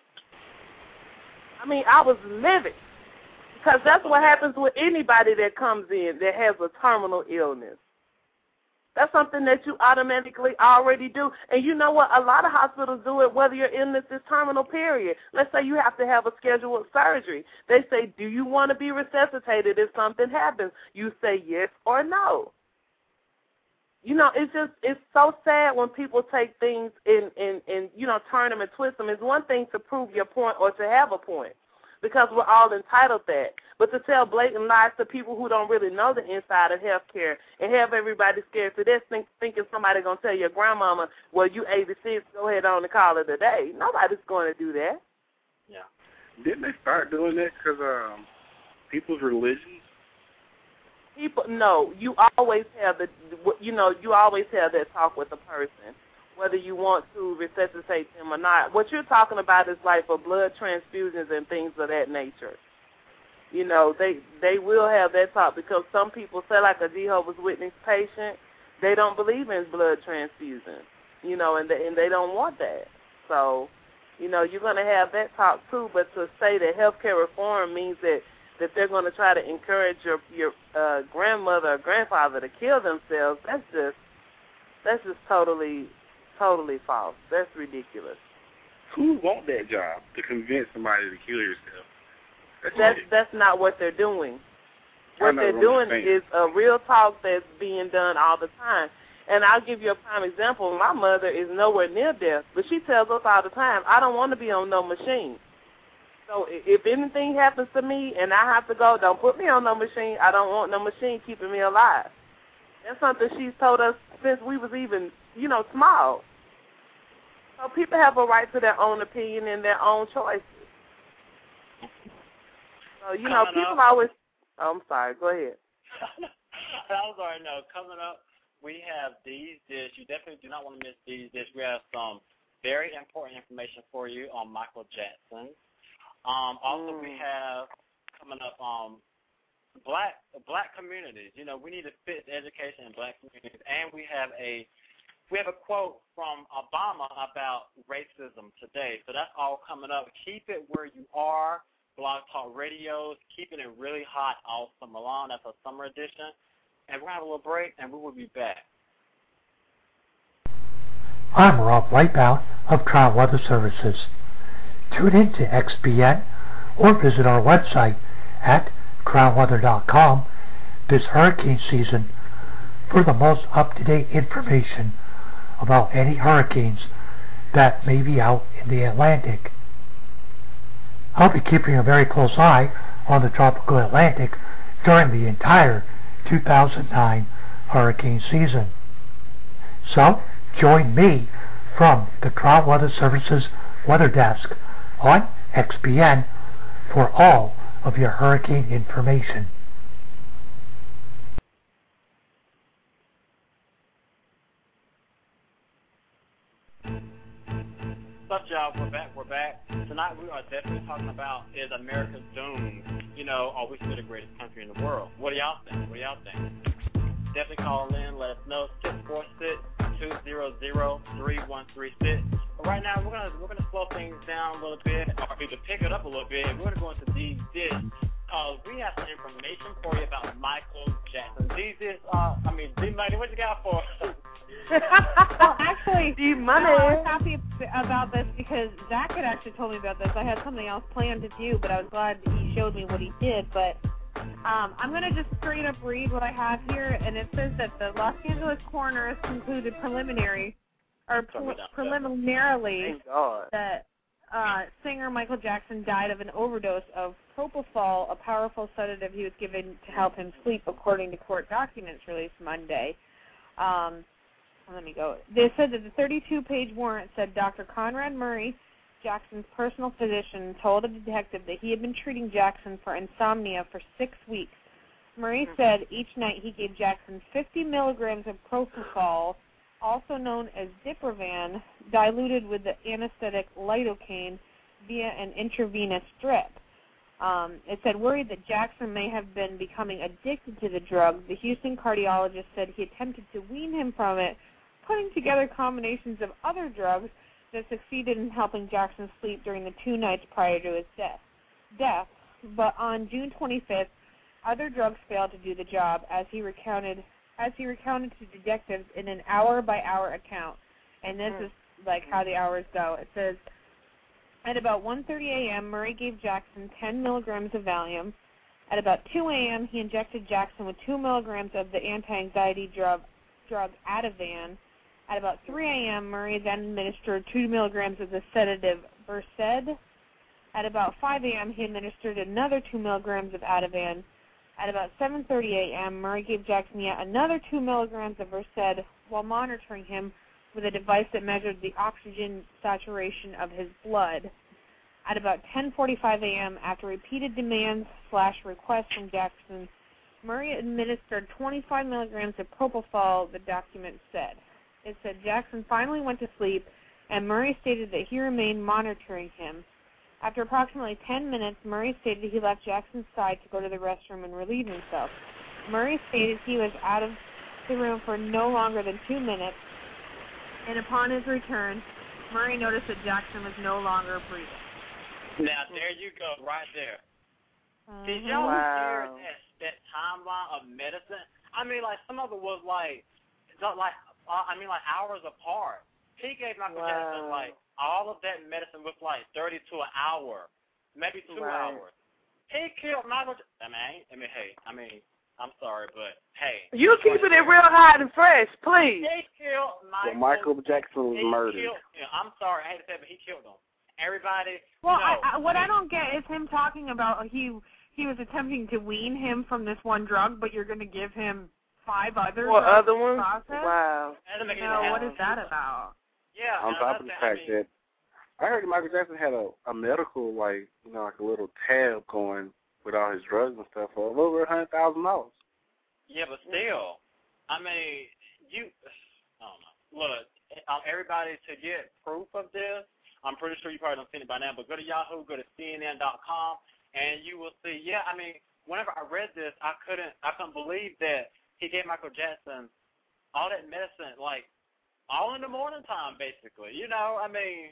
S4: I mean, I was livid because that's what happens with anybody that comes in that has a terminal illness. That's something that you automatically already do. And you know what? A lot of hospitals do it whether your illness is terminal, period. Let's say you have to have a scheduled surgery. They say, do you want to be resuscitated if something happens? You say yes or no. You know, it's just, it's so sad when people take things and, and, and, you know, turn them and twist them. It's one thing to prove your point or to have a point, because we're all entitled to that. But to tell blatant lies to people who don't really know the inside of health care and have everybody scared to death, think, thinking somebody's going to tell your grandmama, well, you eighty-six, go ahead on and call it a day. Nobody's going to do that.
S3: Yeah.
S5: Didn't they start doing that because um, people's religions
S4: people, no, you always have the, you know, you always have that talk with the person, whether you want to resuscitate them or not. What you're talking about is like for blood transfusions and things of that nature. You know, they they will have that talk because some people say, like a Jehovah's Witness patient, they don't believe in blood transfusion, you know, and they, and they don't want that. So, you know, you're going to have that talk too, but to say that healthcare reform means that, that they're going to try to encourage your your uh, grandmother or grandfather to kill themselves, that's just that's just totally, totally false. That's ridiculous.
S5: Who want that job to convince somebody to kill yourself? That's
S4: That's that's not what they're doing. What they're doing is a real talk that's being done all the time. And I'll give you a prime example. My mother is nowhere near death, but she tells us all the time, I don't want to be on no machine. So if anything happens to me and I have to go, don't put me on no machine. I don't want no machine keeping me alive. That's something she's told us since we was even, you know, small. So people have a right to their own opinion and their own choices. So, you know,
S3: Coming
S4: people
S3: up.
S4: always... Oh, I'm sorry. Go ahead.
S3: I was already know. Coming up, we have Dee's Dish. You definitely do not want to miss Dee's Dish. We have some very important information for you on Michael Jackson. Um, also,
S4: mm.
S3: we have coming up um, black black communities. You know, we need to fit education in black communities, and we have a we have a quote from Obama about racism today. So that's all coming up. Keep it where you are. Blog Talk Radios, keeping it really hot all summer long. That's a summer edition. And we're going to have a little break, and we will be back.
S7: I'm Rob Lightbound of Trial Weather Services. Tune in to X B N or visit our website at crown weather dot com this hurricane season for the most up-to-date information about any hurricanes that may be out in the Atlantic. I'll be keeping a very close eye on the tropical Atlantic during the entire two thousand nine hurricane season. So, join me from the Trial Weather Services Weather Desk on X B N for all of your hurricane information.
S3: What's up, y'all? We're back. We're back. Tonight we are definitely talking about is America doomed? You know, are we still the greatest country in the world? What do y'all think? What do y'all think? Definitely call in. Let us know. six four six, two zero zero, three one three six. But right now we're gonna we're gonna slow things down a little bit, or either pick it up a little bit. We're gonna go into Dee's Dish because we have some information for you about Michael Jackson. Dee's Dish, uh, I mean, D Money, what you got for us?
S6: Well, actually,
S4: D Money.
S6: no, I was happy about this because Zach had actually told me about this. I had something else planned to do, but I was glad he showed me what he did. But um, I'm going to just straight up read what I have here, and it says that the Los Angeles coroner has concluded preliminary, or pre- preliminarily that uh, singer Michael Jackson died of an overdose of propofol, a powerful sedative he was given to help him sleep, according to court documents released Monday. Um, Let me go. They said that the thirty-two page warrant said Doctor Conrad Murray, Jackson's personal physician, told a detective that he had been treating Jackson for insomnia for six weeks. Murray mm-hmm. said each night he gave Jackson fifty milligrams of propofol, also known as Diprovan, diluted with the anesthetic lidocaine via an intravenous drip. Um, it said, worried that Jackson may have been becoming addicted to the drug, the Houston cardiologist said he attempted to wean him from it, putting together combinations of other drugs that succeeded in helping Jackson sleep during the two nights prior to his death. Death, but on June twenty-fifth, other drugs failed to do the job, as he recounted as he recounted to detectives in an hour-by-hour account. And this is like how the hours go. It says, at about one thirty a.m., Murray gave Jackson ten milligrams of Valium. At about two a.m., he injected Jackson with two milligrams of the anti-anxiety drug, drug Ativan. At about three a.m., Murray then administered two milligrams of the sedative Versed. At about five a.m., he administered another two milligrams of Ativan. At about seven thirty a.m., Murray gave Jackson yet another two milligrams of Versed while monitoring him with a device that measured the oxygen saturation of his blood. At about ten forty-five a.m., after repeated demands slash requests from Jackson, Murray administered twenty-five milligrams of propofol, the document said. It said Jackson finally went to sleep, and Murray stated that he remained monitoring him. After approximately ten minutes, Murray stated he left Jackson's side to go to the restroom and relieve himself. Murray stated he was out of the room for no longer than two minutes, and upon his return, Murray noticed that Jackson was no longer breathing.
S3: Now, there you go, right there.
S6: Uh-huh.
S3: Did y'all
S4: Wow.
S3: hear that, that timeline of medicine? I mean, like, some of it was, like, like uh, I mean, like, hours apart. He gave Michael
S4: Wow.
S3: Jackson, like, all of that medicine was, like, thirty to an hour, maybe two
S4: Right.
S3: hours. He killed Michael Jackson. I mean, I mean, hey, I mean, I'm sorry, but, hey.
S4: You keeping it real hot and fresh, please.
S3: He killed Michael,
S5: Well, Michael Jackson was
S3: he
S5: murdered.
S3: Killed, you know, I'm sorry, I hate to say it, but he killed him. Everybody,
S6: Well,
S3: you know,
S6: I, I, what I don't get is him talking about he he was attempting to wean him from this one drug, but you're going to give him five others.
S4: Or
S6: on
S4: other
S6: the
S4: ones?
S6: process?
S4: Wow.
S3: that doesn't make any
S6: No,
S3: sense.
S6: what is that about?
S3: Yeah,
S5: On
S3: and
S5: top of the
S3: that's
S5: fact
S3: I mean,
S5: that I heard Michael Jackson had a, a medical, like, you know, like a little tab going with all his drugs and stuff for over a hundred thousand dollars.
S3: yeah, but still, I mean, you, I don't know. Look, um, everybody, to get proof of this, I'm pretty sure you probably don't seen it by now, but go to Yahoo, go to C N N dot com, and you will see. Yeah, I mean, whenever I read this, I couldn't, I couldn't believe that he gave Michael Jackson all that medicine, like, all in the morning time, basically. You know, I mean,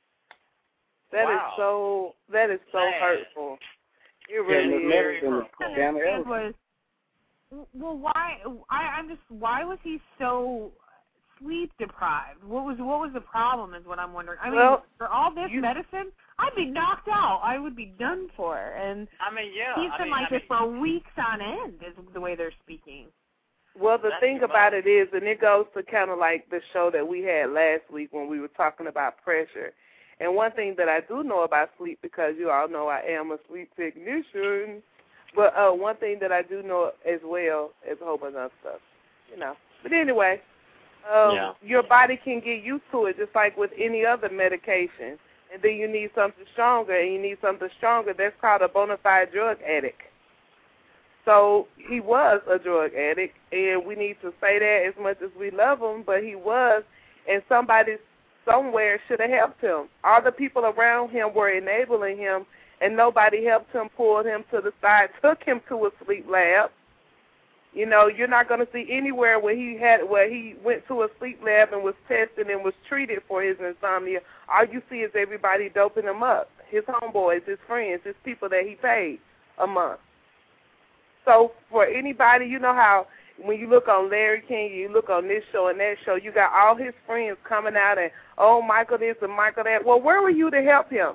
S4: That is
S3: wow.
S4: so that is so
S3: Man.
S4: hurtful. It
S5: Yeah,
S4: really
S5: the
S4: is.
S5: medicine
S6: What
S5: was
S6: I
S5: down
S6: understand
S5: the
S6: was, well, why? I, I'm just. Why was he so sleep deprived? What was what was the problem? Is what I'm wondering. I mean,
S4: Well,
S6: for all this
S4: you-
S6: medicine, I'd be knocked out. I would be done for. And
S3: I mean, yeah.
S6: he's
S3: I
S6: been
S3: mean,
S6: like
S3: I
S6: this
S3: mean,
S6: for weeks on end. Is the way they're speaking.
S4: Well, the
S3: That's
S4: thing
S3: too
S4: about
S3: much.
S4: it is, and it goes to kind of like the show that we had last week when we were talking about pressure. And one thing that I do know about sleep, because you all know I am a sleep technician, but uh, one thing that I do know as well is a whole bunch of stuff, you know. But anyway, um,
S3: Yeah.
S4: your body can get used to it just like with any other medication. And then you need something stronger, and you need something stronger. That's called a bona fide drug addict. So he was a drug addict, and we need to say that as much as we love him, but he was, and somebody somewhere should have helped him. All the people around him were enabling him, and nobody helped him, pulled him to the side, took him to a sleep lab. You know, you're not going to see anywhere where he had where he went to a sleep lab and was tested and was treated for his insomnia. All you see is everybody doping him up, his homeboys, his friends, his people that he paid a month. So for anybody, you know how when you look on Larry King, you look on this show and that show, you got all his friends coming out and, oh, Michael this and Michael that. Well, where were you to help him?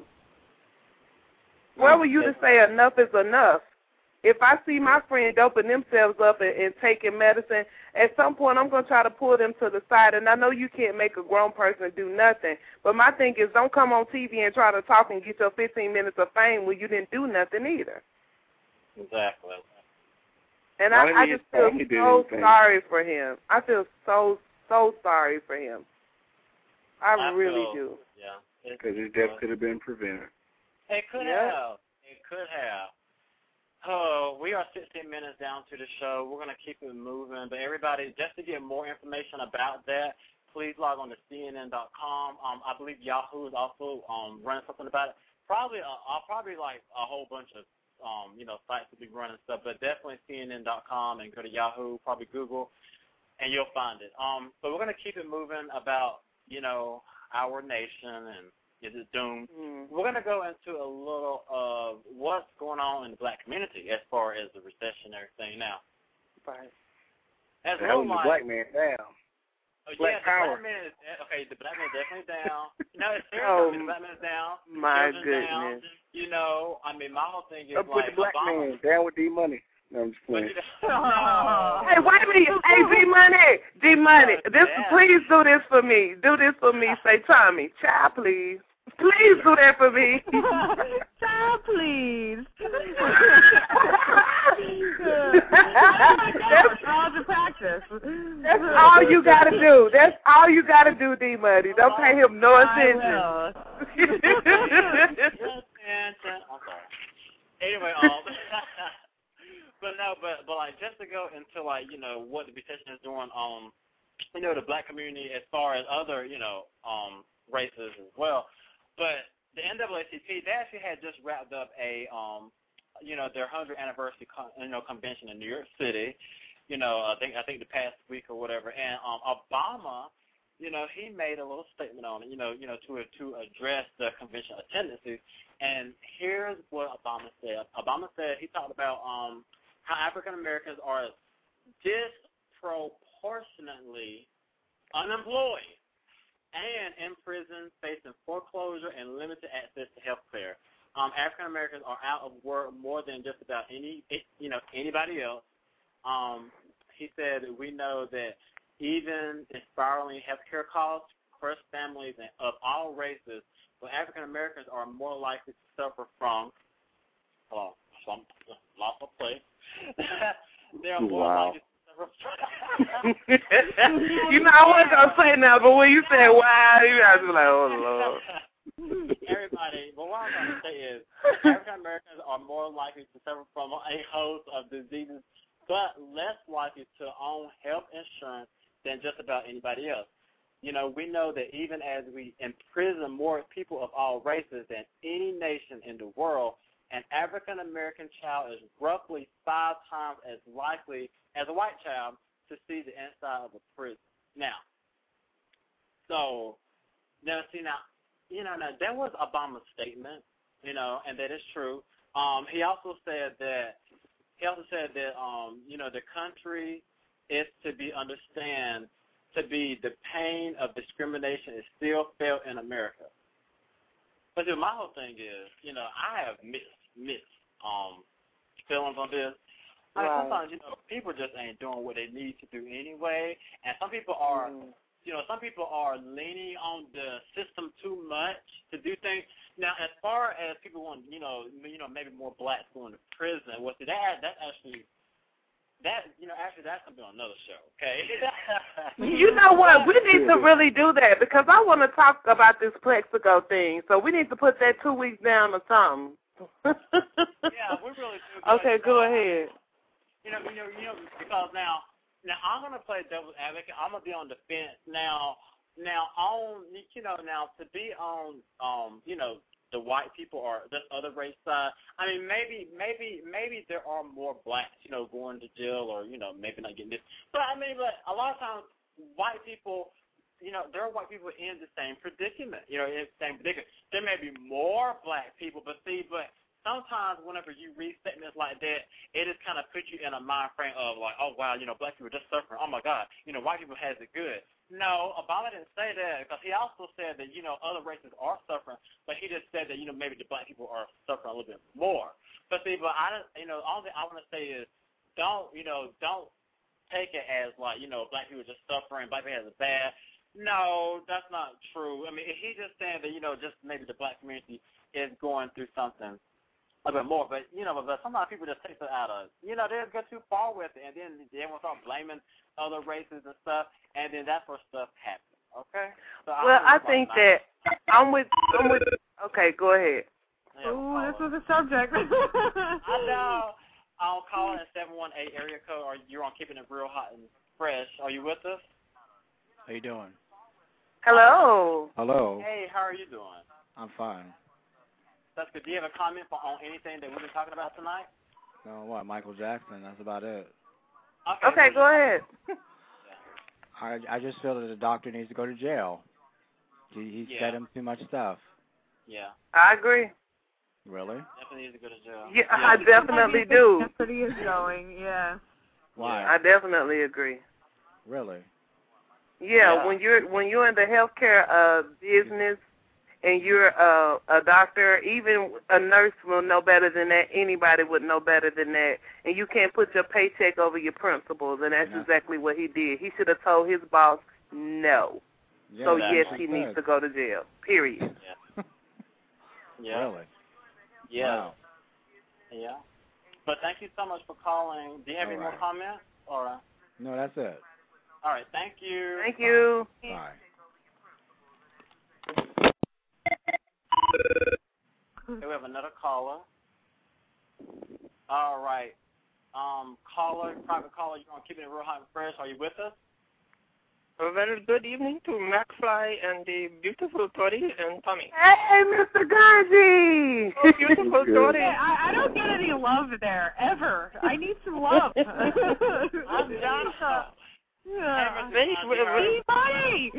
S4: Where were you to say enough is enough? If I see my friend doping themselves up and, and taking medicine, at some point I'm going to try to pull them to the side. And I know you can't make a grown person do nothing. But my thing is don't come on T V and try to talk and get your fifteen minutes of fame when you didn't do nothing either.
S3: exactly.
S4: And
S5: Why
S4: I,
S5: didn't
S4: I
S5: he
S4: just
S5: say
S4: feel
S5: he did
S4: so
S5: anything?
S4: sorry for him. I feel so, so sorry for him. I,
S3: I
S4: really
S3: feel-
S4: do.
S3: Yeah. It,
S5: Because his death could have been prevented.
S3: it could
S4: Yeah.
S3: have. It could have. Oh, we are sixteen minutes down to the show. We're going to keep it moving. But everybody, just to get more information about that, please log on to C N N dot com. Um, I believe Yahoo is also um, running something about it. Probably, uh, I'll probably like a whole bunch of um, you know, sites to be running stuff, but definitely C N N dot com and go to Yahoo, probably Google, and you'll find it. Um, but we're going to keep it moving about, you know, our nation and is it doomed?
S4: Mm.
S3: We're going to go into a little of what's going on in the black community as far as the recession and everything now.
S4: Right.
S3: As
S5: The hell is the
S3: Lomite-
S5: black man down.
S3: Oh,
S5: Black
S3: yeah, the
S5: power.
S3: black man is okay. The black man is definitely down. No, it's serious.
S4: Oh,
S3: I mean, the black man is down.
S4: My
S3: Children's down.
S4: goodness.
S3: You know, I mean, my whole thing is
S5: Don't put
S3: like
S5: the black
S3: Obama.
S5: man down with D money. No, I'm just
S3: But
S5: playing.
S3: you know,
S4: Hey, wait a minute. Hey, D-Money. D-Money. This,
S3: Yeah.
S4: please do this for me. Do this for me. Say, Tommy, child, please. Please do that for me.
S6: Child, please.
S4: That's-
S6: all the practice.
S4: That's all you got to do. That's all you got to do, D-Money. Don't pay him no
S6: I
S4: attention.
S6: will.
S3: I'm sorry. Anyway, um, but no, but but like just to go into like you know what the petition is doing on you know the black community as far as other you know um races as well. But the N double A C P, they actually had just wrapped up a um you know their hundredth anniversary con- you know convention in New York City. You know I think I think the past week or whatever, and um Obama. You know, he made a little statement on it, you know, you know, to to address the convention attendances. And here's what Obama said. Obama said he talked about um, how African Americans are disproportionately unemployed and in prison, facing foreclosure and limited access to health care. Um, African Americans are out of work more than just about any, you know, anybody else. Um, he said we know that. Even in spiraling healthcare costs, crush families and of all races, but African Americans are more likely to suffer from uh, some loss of place. They are more
S5: wow.
S3: likely to suffer
S4: from. You know, I wasn't gonna say now, but when you said "wow," you guys were like, "Oh Lord."
S3: Everybody, but what I'm trying to say is, African Americans are more likely to suffer from a host of diseases, but less likely to own health insurance than just about anybody else. You know, we know that even as we imprison more people of all races than any nation in the world, an African-American child is roughly five times as likely as a white child to see the inside of a prison. Now, so, now, see, now, you know, now, that was Obama's statement, you know, and that is true. Um, he also said that, he also said that, um, you know, the country is to be understand to be the pain of discrimination is still felt in America. But then my whole thing is, you know, I have mixed mixed um feelings on this. I mean,
S4: right.
S3: sometimes, you know, people just ain't doing what they need to do anyway, and some people are, mm. you know, some people are leaning on the system too much to do things. Now, as far as people want, you know, you know, maybe more blacks going to prison, well, see, that that actually. That, you know, actually, that's going to be on another show, okay?
S4: You know what? We need to really do that because I want to talk about this Plexico thing. So we need to put that two weeks down or something.
S3: Yeah, we really do.
S4: Okay, go ahead.
S3: You know, you know, you know, because now, now I'm going to play devil's advocate. I'm going to be on the fence. Now, now, on, you know, now to be on, um, you know, the white people or this other race side. I mean, maybe, maybe, maybe there are more blacks, you know, going to jail or, you know, maybe not getting this. But I mean, but a lot of times, white people, you know, there are white people in the same predicament, you know, in the same predicament. There may be more black people, but see, but sometimes whenever you read statements like that, it just kind of puts you in a mind frame of like, oh, wow, you know, black people are just suffering. Oh, my God, you know, white people has it good. No, Obama didn't say that because he also said that, you know, other races are suffering, but he just said that, you know, maybe the black people are suffering a little bit more. But see, but I don't, you know, all that I want to say is don't, you know, don't take it as like, you know, black people are just suffering, black people has it bad. No, that's not true. I mean, he just saying that, you know, just maybe the black community is going through something a bit more, but you know, but, but sometimes people just take it out of, you know, they just go too far with it, and then everyone start blaming other races and stuff, and then that's where stuff happens. Okay. So
S4: well, I,
S3: I
S4: think that I'm with, I'm with. Okay, go ahead.
S3: Yeah,
S6: Ooh, this was a subject.
S3: I know. I'll call in seven one eight area code, or you're on Keeping It Real Hot and Fresh. Are you with us?
S8: How you doing?
S4: Hello.
S8: Hello.
S3: Hey, how are you doing?
S8: I'm fine.
S3: That's good. Do you have a comment for, on anything that we've been talking about tonight?
S8: No, what? Michael Jackson. That's about it.
S3: Okay,
S4: okay go ahead.
S8: I I just feel that the doctor needs to go to jail. He he
S3: Yeah.
S8: fed him too much stuff.
S3: Yeah.
S4: I agree.
S8: Really?
S3: Definitely needs to go to jail.
S4: Yeah,
S3: yeah.
S4: I definitely do.
S6: That's what he is going. Yeah.
S8: Why?
S4: I definitely agree.
S8: Really?
S4: Yeah,
S3: Yeah.
S4: when you're when you're in the healthcare uh, business and you're a, a doctor, even a nurse will know better than that. Anybody would know better than that. And you can't put your paycheck over your principles, and that's
S8: Yeah.
S4: exactly what he did. He should have told his boss no.
S8: Yeah,
S4: so,
S8: that's
S4: yes,
S8: what
S4: he
S8: said.
S4: needs to go to jail, period.
S3: Yeah. Yeah.
S8: Really?
S3: Yeah.
S8: Wow.
S3: Yeah. But thank you so much for calling. Do you have
S8: All
S3: any
S8: right.
S3: more comments? Or
S8: No, that's it.
S3: all right. Thank you.
S4: Thank you.
S8: Bye.
S3: Okay, we have another caller. All right. um, caller, private caller. You're on Keeping It Real Hot and Fresh. Are you with us?
S9: A very good evening to McFly and the beautiful Tori and Tommy.
S4: Hey, Mister Ganji!
S9: Oh, beautiful Tori.
S6: I, I don't get any love there, ever. I need some love.
S3: I'm Johnson.
S6: Yeah.
S3: Hey, Mister
S6: Hey, buddy!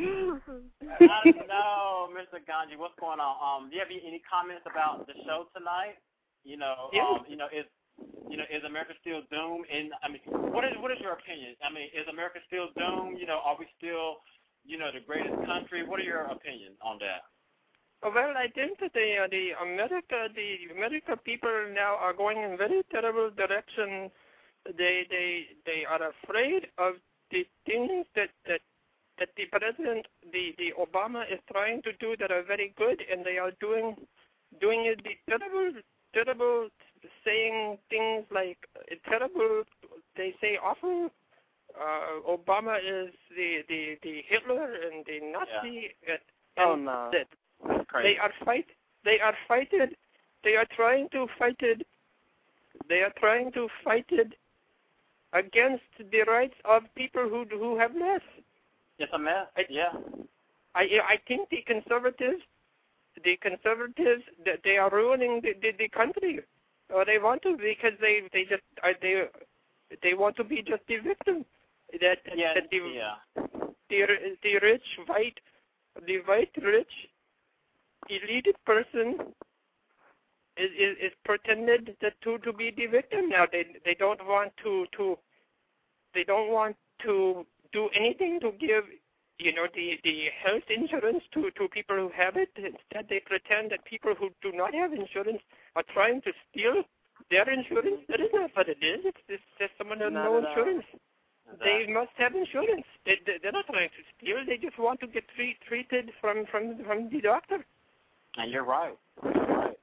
S3: No, Mister Ganji, what's going on? Um, do you have any comments about the show tonight? You know,
S9: Yeah.
S3: um, you know, is you know, is America still doomed? And I mean, what is what is your opinion? I mean, is America still doomed? You know, are we still, you know, the greatest country? What are your opinions on that?
S9: Well, I think that the uh, the America the America people now are going in very terrible direction. They they they are afraid of the things that that that the president the the Obama is trying to do that are very good, and they are doing doing it the terrible terrible saying things like uh, terrible. They say awful. Uh, Obama is the, the, the Hitler and the Nazi.
S3: Yeah.
S9: And,
S4: Oh,
S9: and
S4: no.
S9: that
S3: That's crazy.
S9: they are fight. They are fighted. They are trying to fight it. They are trying to fight it against the rights of people who who have less.
S3: It's a mess.
S9: I,
S3: yeah.
S9: I I think the conservatives, the conservatives, that they are ruining the, the, the country. Or they want to because they they just are they they want to be just the victim. That,
S3: Yeah.
S9: that the,
S3: yeah.
S9: the the rich white the white rich elite person is, is is pretended that to to be the victim now. They they don't want to to they don't want to do anything to give you know the the health insurance to to people who have it. Instead, they pretend that people who do not have insurance are trying to steal their insurance. That is not what it is. It's, it's just someone who has
S3: Not
S9: no
S3: at all.
S9: insurance.
S3: Exactly.
S9: They must have insurance. They, they, they're not trying to steal. They just want to get treat, treated from, from, from the doctor.
S3: And you're right. You're right.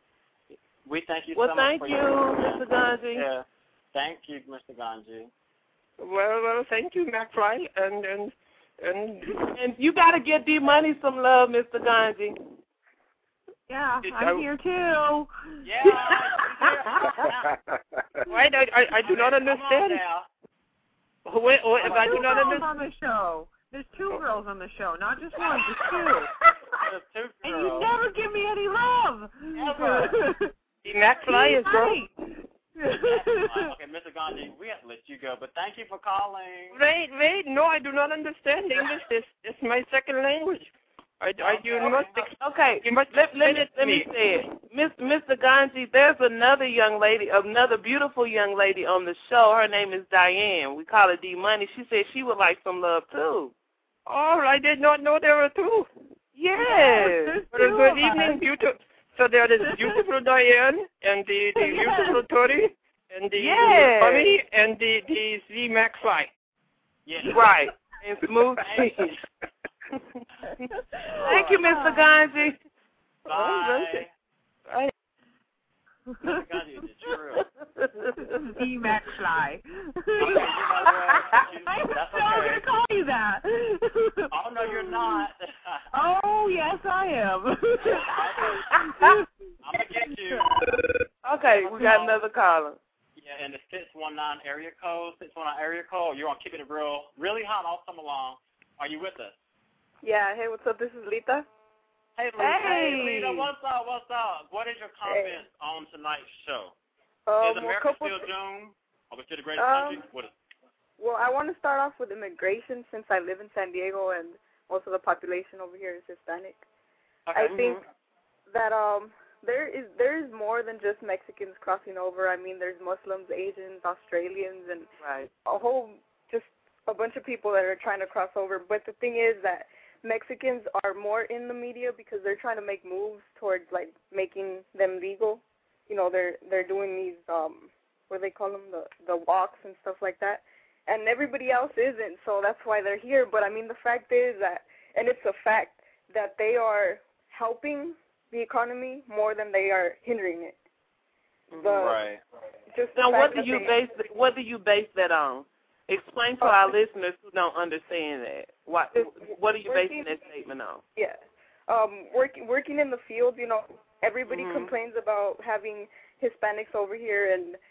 S3: We thank you
S4: Well,
S3: so much
S4: thank
S3: for
S4: you,
S3: your
S4: Mister Ganji.
S3: Yeah. Thank you, Mister Ganji.
S9: Well, well, thank you, McFly, and and and
S4: And you got to get D Money some love, Mister Ganji.
S6: Yeah,
S9: Did
S6: I'm
S9: I-
S6: here too.
S3: Yeah.
S9: wait, I, I, I do not understand. Wait, wait,
S6: There's
S9: I
S6: two
S9: do not
S6: girls
S9: understand.
S6: on the show. There's two girls on the show, not just one, but two.
S3: There's two
S6: And you
S3: girls.
S6: never give me any love.
S3: Ever.
S9: The McFly is girl.
S6: Right.
S3: Okay, Mister Gandhi, we have to let you go, but thank you for calling.
S9: Wait, wait, no, I do not understand English. This is my second language. I, I you
S3: Okay.
S9: must ex-
S4: Okay,
S9: you must
S4: let, let me
S9: finish
S4: let me say it, Miss Mister Ganji. There's another young lady, another beautiful young lady on the show. Her name is Diane. We call her D Money. She said she would like some love too.
S9: Oh, I did not know there were two.
S4: Yes.
S9: Well, good evening, beautiful. So there is beautiful Diane and the, the beautiful Tori and the,
S4: Yes.
S9: the Bunny and the the Z McFly.
S3: Yeah.
S4: Right. And smooth cheese. Thank you, Mister Ganji.
S3: Bye.
S9: Bye.
S3: Mister Gandhi is true.
S6: D Max Fly.
S3: Okay, you know what?
S6: I'm
S3: That's
S6: so
S3: okay.
S6: gonna call you that.
S3: Oh, no, you're not.
S6: Oh, yes, I am.
S3: I'm going to get you.
S4: Okay, we got another caller.
S3: Yeah, and the six one nine area code, six one nine area code, you're on Keeping It Real, really hot all summer long. Are you with us?
S10: Yeah, hey, what's up? This is Lita.
S3: Hey, Lita.
S4: Hey.
S3: Hey, Lita, what's up? What's up? What is your comments on tonight's show?
S10: Um,
S3: is
S10: well,
S3: America
S10: couple
S3: still
S10: th-
S3: doomed? Are we still the greatest
S10: Um,
S3: country? What is
S10: Well, I want to start off with immigration since I live in San Diego and most of the population over here is Hispanic.
S3: okay.
S10: I think that um there is there is more than just Mexicans crossing over. I mean, there's Muslims, Asians, Australians, and
S4: Right.
S10: a whole just a bunch of people that are trying to cross over. But the thing is that Mexicans are more in the media because they're trying to make moves towards like making them legal. You know, they're they're doing these um what do they call them, the the walks and stuff like that. And everybody else isn't, so that's why they're here. But I mean, the fact is that, and it's a fact that they are helping the economy more than they are hindering it. The,
S3: right.
S10: Just the
S4: Now,
S10: fact
S4: what do
S10: that
S4: you
S10: they-
S4: base th- what do you base that on? Explain to our listeners who don't understand that. What what are you basing that statement on?
S10: Yeah. Um, working working in the field, you know, everybody
S4: Mhm.
S10: complains about having Hispanics over here, and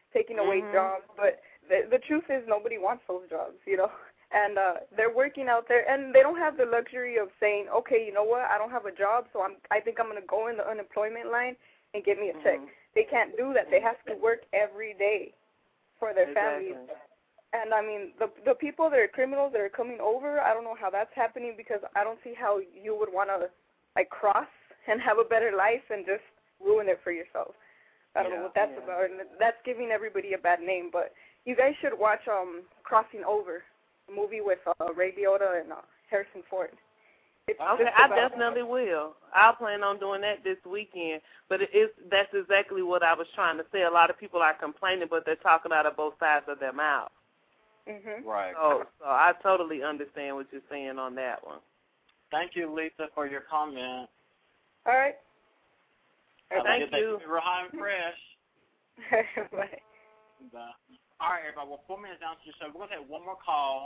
S10: taking away
S4: Mhm.
S10: jobs. But the the truth is, nobody wants those jobs, you know. And uh, they're working out there, and they don't have the luxury of saying, okay, you know what, I don't have a job, so I'm I think I'm gonna go in the unemployment line and get me a check.
S4: Mhm.
S10: They can't do that. They have to work every day for their
S4: Exactly.
S10: families. And I mean, the the people that are criminals that are coming over, I don't know how that's happening, because I don't see how you would want to like cross and have a better life and just ruin it for yourself. I don't
S4: Yeah,
S10: know what that's
S4: yeah.
S10: about, and that's giving everybody a bad name. But you guys should watch um Crossing Over, a movie with uh, Ray Liotta and uh, Harrison Ford. It's
S11: Okay,
S10: just
S11: I
S10: about-
S11: definitely will. I'll plan on doing that this weekend. But it is that's exactly what I was trying to say. A lot of people are complaining, but they're talking out of both sides of their mouth.
S10: Mhm.
S3: Right.
S11: So, so I totally understand what you're saying on that one.
S3: Thank you, Lisa, for your comment.
S10: All right.
S3: Have a
S11: Thank
S3: good day.
S11: you.
S3: Keep it real high and fresh.
S10: Bye.
S3: Bye. All right, everybody. Well, four minutes down to the show. We're going to take one more call.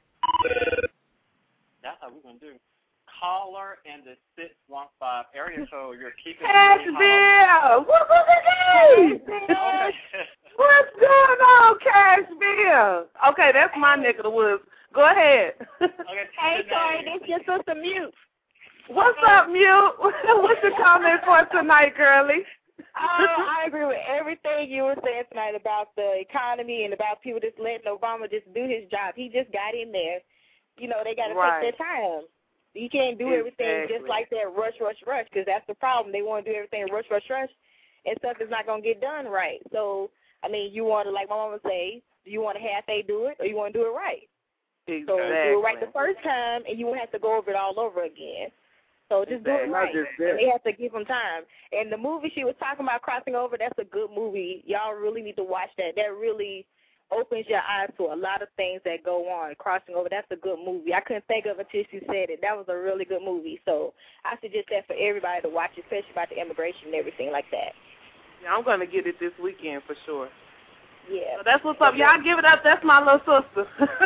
S3: That's how we're going to do. Caller in the six one five area code. You're keeping
S4: Cashville! Woo-hoo-hoo-hoo!
S3: Okay.
S4: What's going on, Cashville? Okay, that's my neck of the woods. Go ahead.
S3: Okay,
S12: Hey, Tori, this your sister Mute.
S4: What's up, Mute? What's your comment for tonight, girlie?
S12: Oh, I agree with everything you were saying tonight about the economy and about people just letting Obama just do his job. He just got in there. You know, they got to
S4: Right.
S12: take their time. You can't do everything just
S4: Exactly.
S12: like that, rush, rush, rush, because that's the problem. They want to do everything rush, rush, rush, and stuff is not going to get done right. So, I mean, you want to, like my mama say, do you want to half-they do it or you want to do it right?
S4: Exactly.
S12: So do it right the first time, and you won't have to go over it all over again. So just do it
S5: Exactly.
S12: right.
S5: Not just that.
S12: And they have to give them time. And the movie she was talking about, Crossing Over, that's a good movie. Y'all really need to watch that. That really opens your eyes to a lot of things that go on. Crossing Over, that's a good movie. I couldn't think of it until she said it. That was a really good movie. So I suggest that for everybody to watch, especially about the immigration and everything like that.
S11: Yeah, I'm going to get it this weekend for sure.
S12: Yeah.
S11: So that's what's up. Y'all give it up. That's my little sister.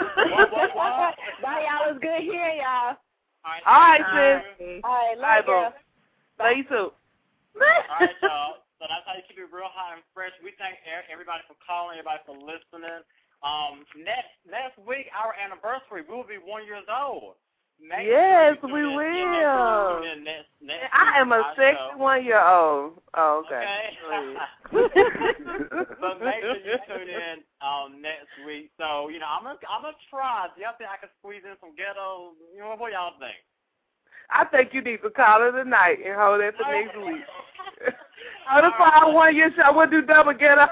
S12: Bye, y'all. It was good hearing y'all.
S11: All right, sis.
S12: All right,
S11: All right,
S12: love y'all.
S11: boo. Love you too.
S3: All right, y'all. So that's how you keep it real hot and fresh. We thank e- everybody for calling, everybody for listening. Um, next next week, our anniversary, we will be one years old. Make
S4: Yes,
S3: sure you
S4: we
S3: tune in-
S4: will.
S3: yeah, make sure you tune in next, next
S4: I
S3: week
S4: am
S3: to
S4: a
S3: our show.
S4: sixty-one-year-old. Oh, okay.
S3: Okay. But make sure you tune in um, next week. So, you know, I'm going I'm to try. Do y'all think I can squeeze in some ghetto? You know, what y'all think?
S4: I think you need to call it tonight and hold it for next week. Hold it for our one-year show. We'll do double ghetto.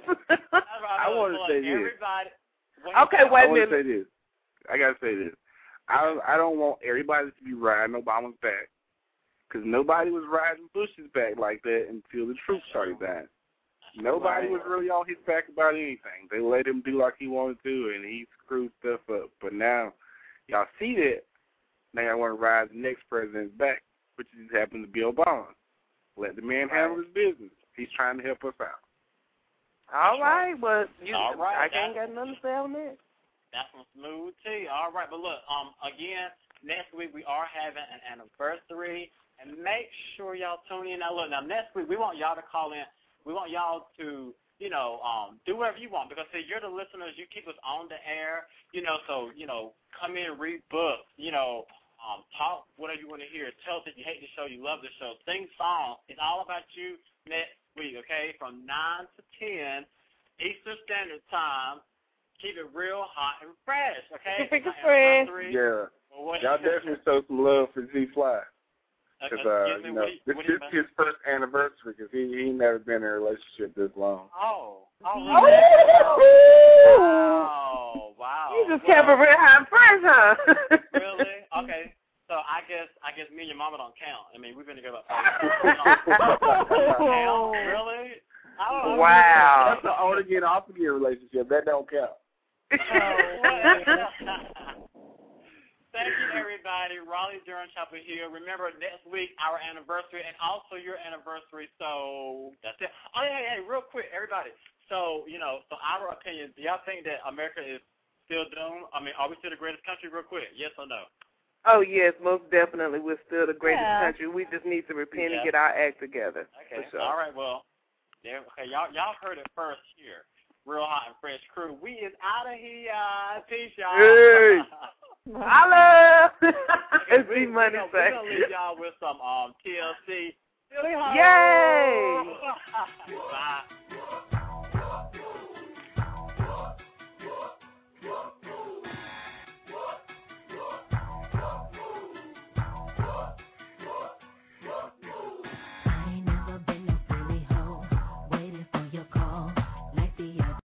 S5: I want to say this.
S3: Everybody.
S4: Okay, wait
S5: I
S4: a
S5: want to
S4: minute.
S5: say this. I got to say this. I I don't want everybody to be riding Obama's back, because nobody was riding Bush's back like that until the truth started dying. Nobody
S3: Right.
S5: was really on his back about anything. They let him do like he wanted to, and he screwed stuff up. But now, y'all see that. Now y'all want to ride the next president's back, which just happened to be Obama. Let the man handle his business. He's trying to help us out.
S4: All right, but you,
S3: All right,
S4: I can't get nothing to say on that.
S3: That's some smooth tea. All right, but look, um, again, next week we are having an anniversary, and make sure y'all tune in. Now, look, now next week we want y'all to call in. We want y'all to, you know, um, do whatever you want, because see, you're the listeners. You keep us on the air, you know. So, you know, come in, read books, you know, um, talk whatever you want to hear. Tell us if you hate the show, you love the show. Sing songs. It's all about you next week, okay? From nine to ten Eastern Standard Time. Keep it real hot and fresh, okay?
S4: Keep it
S3: My
S4: fresh.
S3: anniversary.
S5: Yeah.
S3: Well, what-
S5: Y'all definitely show some love for G Fly. Because, uh,
S3: Excuse me,
S5: you know,
S3: what do you-
S5: this
S3: what do you
S5: is
S3: mean?
S5: his first anniversary, because he, he never been in a relationship this long.
S3: Oh. Oh,
S4: Oh,
S3: really? Oh, wow.
S4: you just
S3: Well,
S4: kept it real high and fresh, huh?
S3: Really? Okay. So I guess I guess me and your mama don't count. I mean, we've been together about five years. Count? Really? I don't know.
S4: Wow.
S5: That's the on again, off again relationship. That don't count.
S3: Thank you, everybody. Raleigh Durham Chapel Hill. Remember, next week, our anniversary, and also your anniversary. So that's it. Oh, yeah, hey, hey, real quick, everybody. So, you know, so our opinion, do y'all think that America is still doomed? I mean, are we still the greatest country, real quick? Yes or no?
S4: Oh, yes, most definitely. We're still the greatest
S3: Yeah.
S4: country. We just need to repent
S3: Yeah.
S4: and get our act together.
S3: Okay.
S4: For sure.
S3: All right. Well, there. Okay. Y'all, y'all heard it first here. Real Hot and Fresh crew. We is out of here. Peace, y'all.
S4: Hey. Holla. It's
S3: we,
S4: the money
S3: we,
S4: say.
S3: We're going to leave y'all with some um, T L C. Silly Ho.
S4: Yay.
S3: Bye.